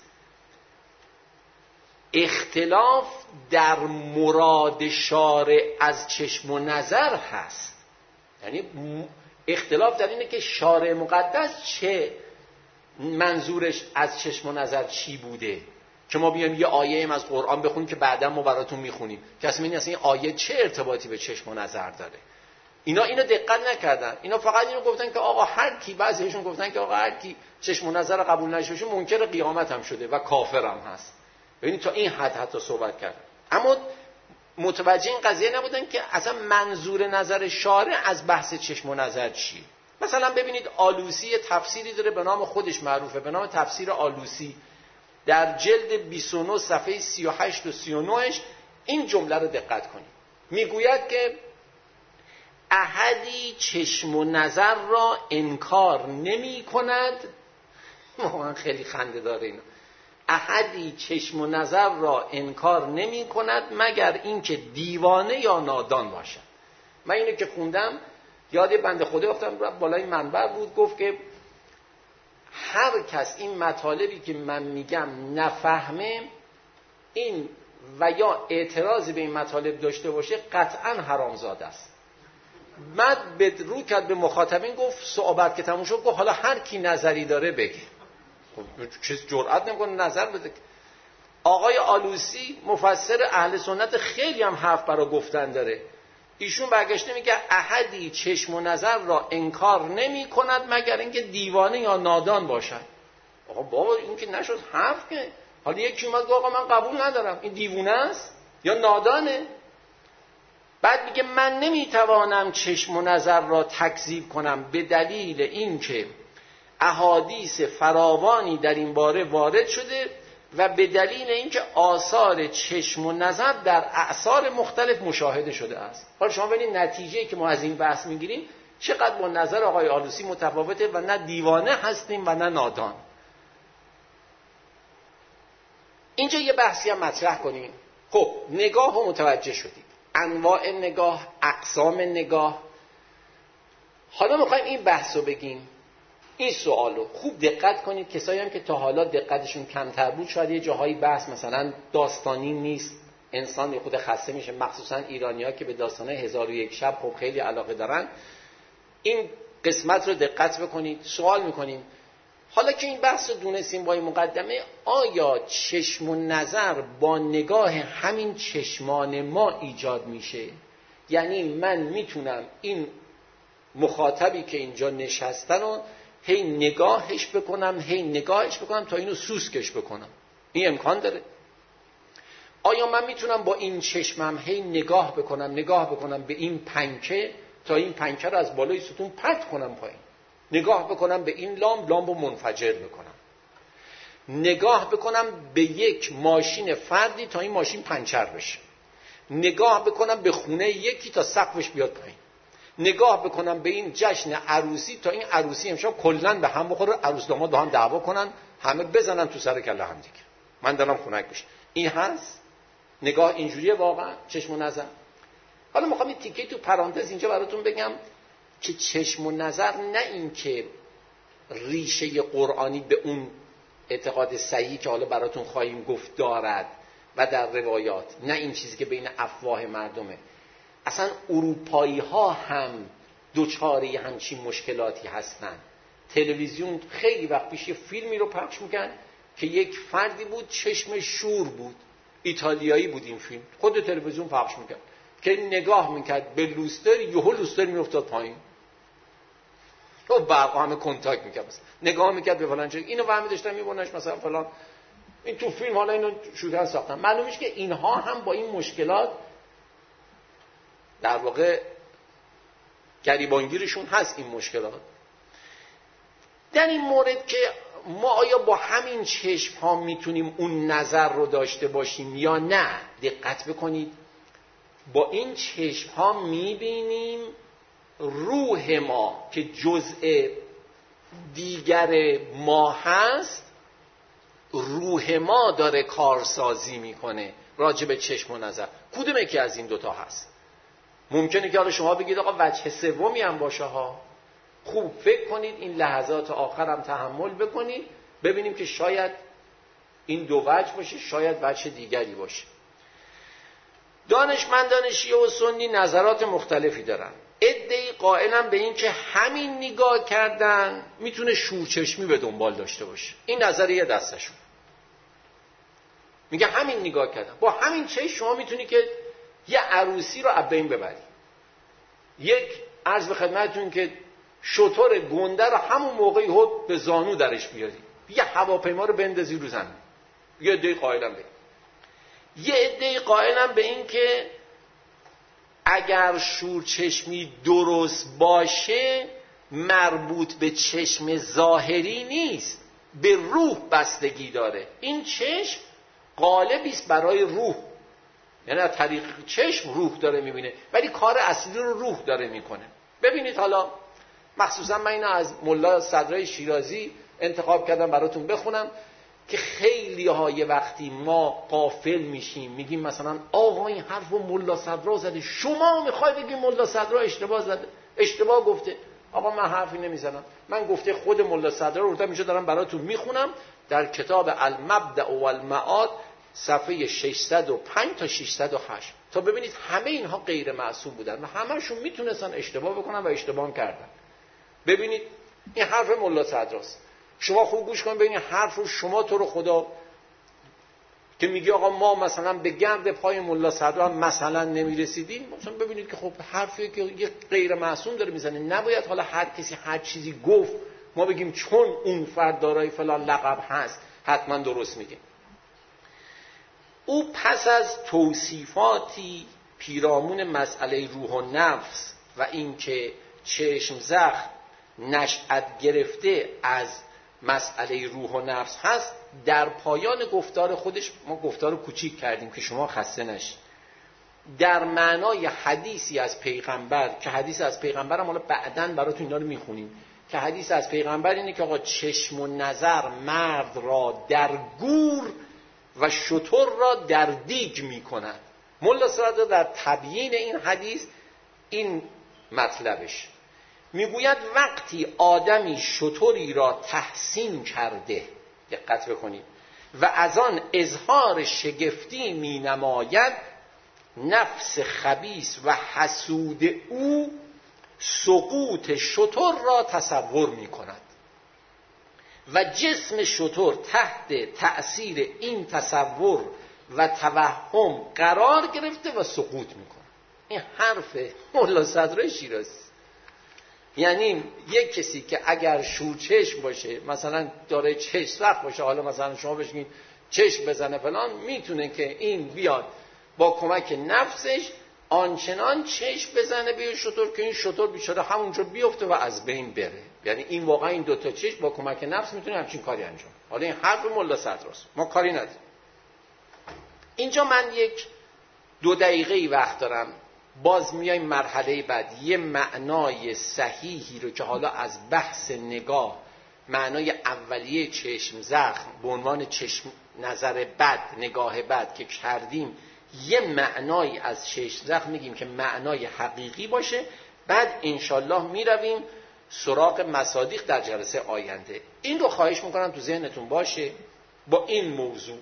اختلاف در مراد شارع از چشم و نظر هست. یعنی اختلاف در اینه که شارع مقدس چه منظورش از چشم و نظر چی بوده که ما بیایم یه آیه از قرآن بخونیم که بعدا ما براتون میخونیم کسی می‌بینه اصلا این آیه چه ارتباطی به چشم و نظر داره. اینا اینو دقت نکردن. اینا فقط اینو گفتن که آقا هر کی، بعضیشون گفتن که آقا هر کی چشم و نظر قبول نشه منکر قیامت هم شده و کافر هم هست. ببینید تا این حد حتی صحبت کردن. اما متوجه این قضیه نبودن که اصلا منظور نظر شارع از بحث چشم و نظر چی. مثلا ببینید آلوسی تفسیری داره به نام خودش معروفه، به نام تفسیر آلوسی. در جلد 29 صفحه 38 و 39 این جمله رو دقت کنید. میگوید که احدی چشم و نظر را انکار نمی کند. واقعا خیلی خنده داره اینا. احدی چشم و نظر را انکار نمی کند مگر اینکه دیوانه یا نادان باشد. من اینو که خوندم یاد بنده خدا افتادم، بالای منبر بود، گفت که هر کس این مطالبی که من میگم نفهمه این و یا اعتراضی به این مطالب داشته باشه قطعا حرامزاده است. بعد رو کرد به مخاطبین، گفت صحبت که تموم شد گفت حالا هر کی نظری داره بگه. چیز جرئت نمیکنه نظر بده. آقای آلوسی مفسر اهل سنت خیلی هم حرف برای گفتن داره. ایشون برگشته میگه احدی چشم و نظر را انکار نمی کند مگر اینکه دیوانه یا نادان باشد. آقا بابا این که نشد حرف که. حالا یکی اومد گفت آقا من قبول ندارم، این دیوانه است یا نادانه. بعد میگه من نمیتوانم چشم و نظر را تکذیب کنم به دلیل اینکه احادیث فراوانی در این باره وارد شده و به دلیل اینکه آثار چشم و نظر در اعصار مختلف مشاهده شده است. حالا شما ببینید نتیجه‌ای که ما از این بحث میگیریم چقدر با نظر آقای آلوسی متفاوته و نه دیوانه هستیم و نه نادان. اینجا یه بحثی هم مطرح کنیم. خب نگاه رو متوجه شدید، انواع نگاه، اقسام نگاه. حالا میخوایم این بحث رو بگیم. این سوالو خوب دقت کنید. کسایی هم که تا حالا دقتشون کمتر بود شاید یه جاهایی بحث مثلا داستانی نیست، انسان خود خسته میشه، مخصوصا ایرانی‌ها که به داستان‌های 1001 شب خب خیلی علاقه دارن. این قسمت رو دقت بکنید. سوال میکنیم حالا که این بحث رو دونستیم با این مقدمه، آیا چشم و نظر با نگاه همین چشمان ما ایجاد میشه؟ یعنی من میتونم این مخاطبی که اینجا نشستن رو هی نگاهش بکنم تا اینو سوسکش بکنم؟ این امکان داره؟ آیا من میتونم با این چشمم هی نگاه بکنم به این پنکه تا این پنکه رو از بالای ستون پرت کنم پایین؟ نگاه بکنم به این لامبو منفجر بکنم؟ نگاه بکنم به یک ماشین فردی تا این ماشین پنچر بشه؟ نگاه بکنم به خونه یکی تا سقفش بیاد پایین؟ نگاه بکنم به این جشن عروسی تا این عروسی امشب کلاً به هم بخوره، عروس داماد با هم دعوا کنن، همه بزنن تو سر کله هم دیگه، من دلم خنک بشه؟ این هست نگاه اینجوریه واقعا چشم و نظر؟ حالا میخوام این تیکه تو پرانتز اینجا براتون بگم که چشم و نظر نه این که ریشه قرآنی به اون اعتقاد صحیحی که حالا براتون خواهیم گفت دارد و در روایات، نه این چیزی که بین افواه مردمه. اصلا اروپایی ها هم دوچاری همچین مشکلاتی هستن. تلویزیون خیلی وقت پیش یه فیلمی رو پخش میکن که یک فردی بود چشم شور بود، ایتالیایی بود این فیلم، خود تلویزیون پخش میکرد که نگاه میکرد به لوستر، یهو لوستر میافتاد پایین و برق همه کنتاکت میکرد، نگاه میکرد به فلان چیز، اینو برمی داشتن میبوننش مثلا فلان. این تو فیلم حالا اینو شدن ساختن. معلومه که اینها هم با این مشکلات در واقع گریبانگیرشون هست این مشکلات. در این مورد که ما آیا با همین چشم ها میتونیم اون نظر رو داشته باشیم یا نه، دقت بکنید. با این چشم ها میبینیم روح ما که جزء دیگر ما هست، روح ما داره کارسازی میکنه راجع به چشم و نظر. کدوم یکی از این دوتا هست؟ ممکنه که حالا شما بگید آقا وجه سومی هم باشه ها. خوب فکر کنید، این لحظات آخرم تحمل بکنید، ببینیم که شاید این دو وجه باشه، شاید وجه دیگری باشه. دانشمندان شیعه و سنی نظرات مختلفی دارن. عده‌ای قائلن به این که همین نگاه کردن میتونه شورچشمی به دنبال داشته باشه. این نظریه دستشون میگه همین نگاه کردن، با همین چشم شما میتونی که یه عروسی رو از بین ببری. یک عرض به خدمتتون که شتر گنده رو همون موقعی هد به زانو درش بیاری، یه هواپیما رو بندازی رو زمین. یه عده‌ای قائلن به یه عده‌ای قائلن به این که اگر شورچشمی درست باشه مربوط به چشم ظاهری نیست، به روح بستگی داره. این چشم قالبی است برای روح، یعنی از طریق چشم روح داره میبینه، ولی کار اصلی رو روح داره میکنه. ببینید حالا مخصوصا من اینو از ملا صدرای شیرازی انتخاب کردم براتون بخونم که خیلی های وقتی ما غافل میشیم، میگیم مثلا آقا این حرفو ملا صدرا زده، شما میخوای بگی ملا صدرا اشتباه زده، اشتباه گفته. آقا من حرفی نمیزنم، من گفته خود ملا صدرا رو اینجا دارم براتون میخونم در کتاب المبدأ والمعاد صفحه 605 تا 608 تا ببینید همه اینها غیر معصوم بودن و همه‌شون میتونستن اشتباه بکنن و اشتباه کردن. ببینید این حرف ملا صدراست، شما خوب گوش کنید ببینید حرف رو شما تو رو خدا که میگی آقا ما مثلا به گرد پای ملا صدرا مثلا نمیرسیدیم، مثلا ببینید که خب حرفی که یه غیر معصوم داره میزنه، نباید حالا هر کسی هر چیزی گفت ما بگیم چون اون فرد دارای فلان لقب هست حتما درست میگه. او پس از توصیفاتی پیرامون مسئله روح و نفس و اینکه چشم زخم نشأت گرفته از مسئله روح و نفس هست، در پایان گفتار خودش، ما گفتار کوچیک کردیم که شما خسته نشید، در معنای حدیثی از پیغمبر که حدیث از پیغمبر هم حالا بعداً براتون اینا رو میخونیم که حدیث از پیغمبر اینه که آقا چشم و نظر مرد را در گور و شتر را در دیگ میکند. ملا صدرا در تبیین این حدیث این مطلبش میگوید وقتی آدمی شتری را تحسین کرده، دقت بکنید، و از آن اظهار شگفتی می نماید، نفس خبیث و حسود او سقوط شتر را تصور می کند و جسم شتر تحت تأثیر این تصور و توهم قرار گرفته و سقوط می کند. این حرف ملا صدرای شیرازی. یعنی یک کسی که اگر شورچشم باشه، مثلا داره چشم زخم باشه، حالا مثلا شما بشین چشم بزنه فلان، میتونه که این بیاد با کمک نفسش آنچنان چشم بزنه به شتر که این شتر بیچاره همونجا بیفته و از بین بره. یعنی این واقعا این دوتا چشم با کمک نفس میتونه همچین کاری انجام. حالا این حرف ملا صدراست، ما کاری نداریم. اینجا من یک 2 دقیقه وقت دارم، باز میایم مرحله بعد، یه معنای صحیحی رو که حالا از بحث نگاه، معنای اولیه چشم زخم به عنوان چشم نظر بد، نگاه بد که کردیم، یه معنایی از چشم زخم میگیم که معنای حقیقی باشه. بعد انشالله میرویم سراغ مصادیق در جلسه آینده. این رو خواهش میکنم تو ذهنتون باشه با این موضوع.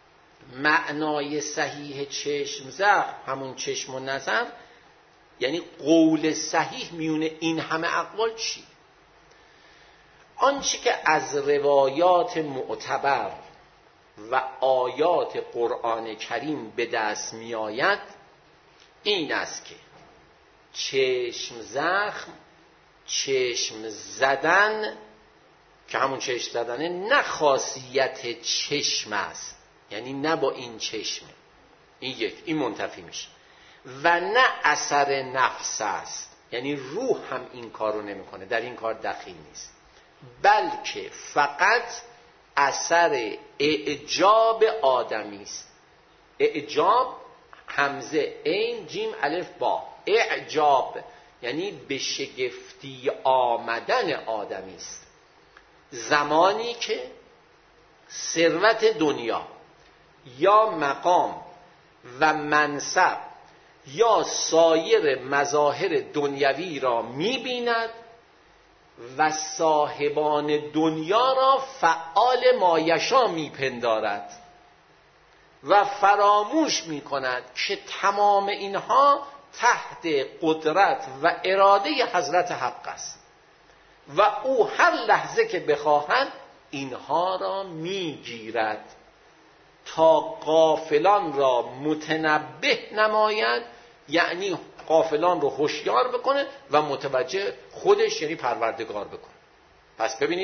معنای صحیح چشم زخم همون چشم و نظر، یعنی قول صحیح میونه این همه اقوال چی؟ آنچه که از روایات معتبر و آیات قرآن کریم به دست می آید این است که چشم زخم، چشم زدن که همون چشم زدنه، نه خاصیت چشم است، یعنی نه با این چشمه، این منتفی میشه، و نه اثر نفس است، یعنی روح هم این کار رو نمیکنه، در این کار دخیل نیست، بلکه فقط اثر اعجاب آدمی است. اعجاب همزه عین جیم الف با، اعجاب یعنی به شگفتی آمدن آدمی است. زمانی که ثروت دنیا یا مقام و منصب یا سایر مظاهر دنیوی را می‌بیند و صاحبان دنیا را فعال مایشا میپندارد و فراموش میکند که تمام اینها تحت قدرت و اراده حضرت حق است و او هر لحظه که بخواهد اینها را میگیرد تا غافلان را متنبه نماید، یعنی غافلان رو هوشیار بکنه و متوجه خودش یعنی پروردگار بکنه. پس ببینید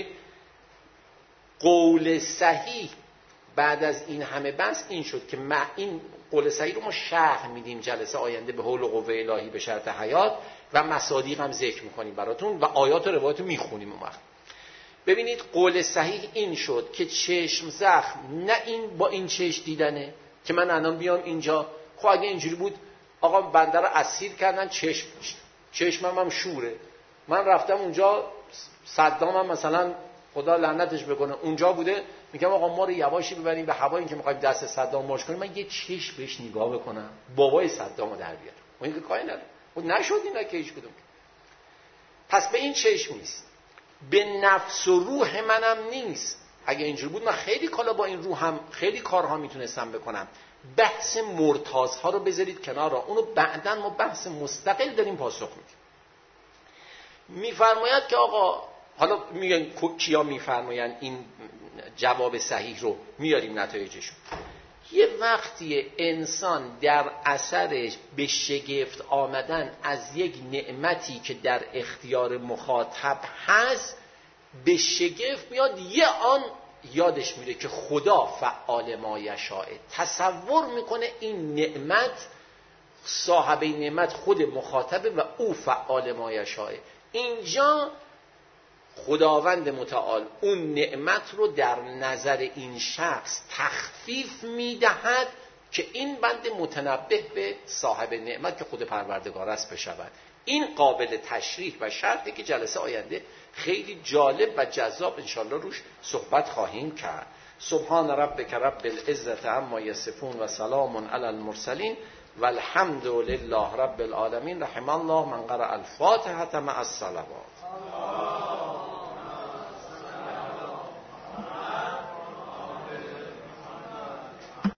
قول صحیح بعد از این همه بحث این شد که این قول صحیح رو ما شرح میدیم جلسه آینده به حول و قوه الهی به شرط حیات و مصادیق هم ذکر میکنیم براتون و آیات و روایات میخونیم اون وقت. ببینید قول صحیح این شد که چشم زخم نه این با این چشم دیدنه که من الان بیام اینجا، خب اگه اینجوری بود آقا بنده رو اسیر کردن چشم داشتم، چشمم هم شوره، من رفتم اونجا صدام هم مثلا خدا لعنتش بکنه اونجا بوده، میگم آقا ما رو یواشی ببریم به هوایی که میخوایم دست صدام ماش کنیم، من یه چشم بهش نگاه بکنم بابای صدامو در بیارم، اون که کاری نداره، خب نشد اینا که هیچ کدوم. پس به این چشم نیست، به نفس و روح منم نیست. اگه اینجوری بود من خیلی کالا با این روحم خیلی کارها میتونستم بکنم. بحث مرتازها رو بذارید کنار، اونو بعداً ما بحث مستقل داریم پاسخ میدیم. میفرماید که آقا حالا میگن کیا میفرماین این جواب صحیح رو میاریم نتایجشو. یه وقتی انسان در اثرش به شگفت آمدن از یک نعمتی که در اختیار مخاطب هست به شگفت میاد، یه آن یادش میره که خدا فعال ما یشاء، تصور میکنه این نعمت صاحب این نعمت خود مخاطبه و او فعال ما یشاء. اینجا خداوند متعال اون نعمت رو در نظر این شخص تخفیف میدهد که این بنده متنبه به صاحب نعمت که خود پروردگار است بشود. این قابل تشریح و شرحی که جلسه آینده خیلی جالب و جذاب انشالله روش صحبت خواهیم کرد. سبحان ربک رب العزة عما یصفون و سلام علی المرسلین و الحمد لله رب العالمین. رحم الله من قرأ الفاتحة مع الصلوات.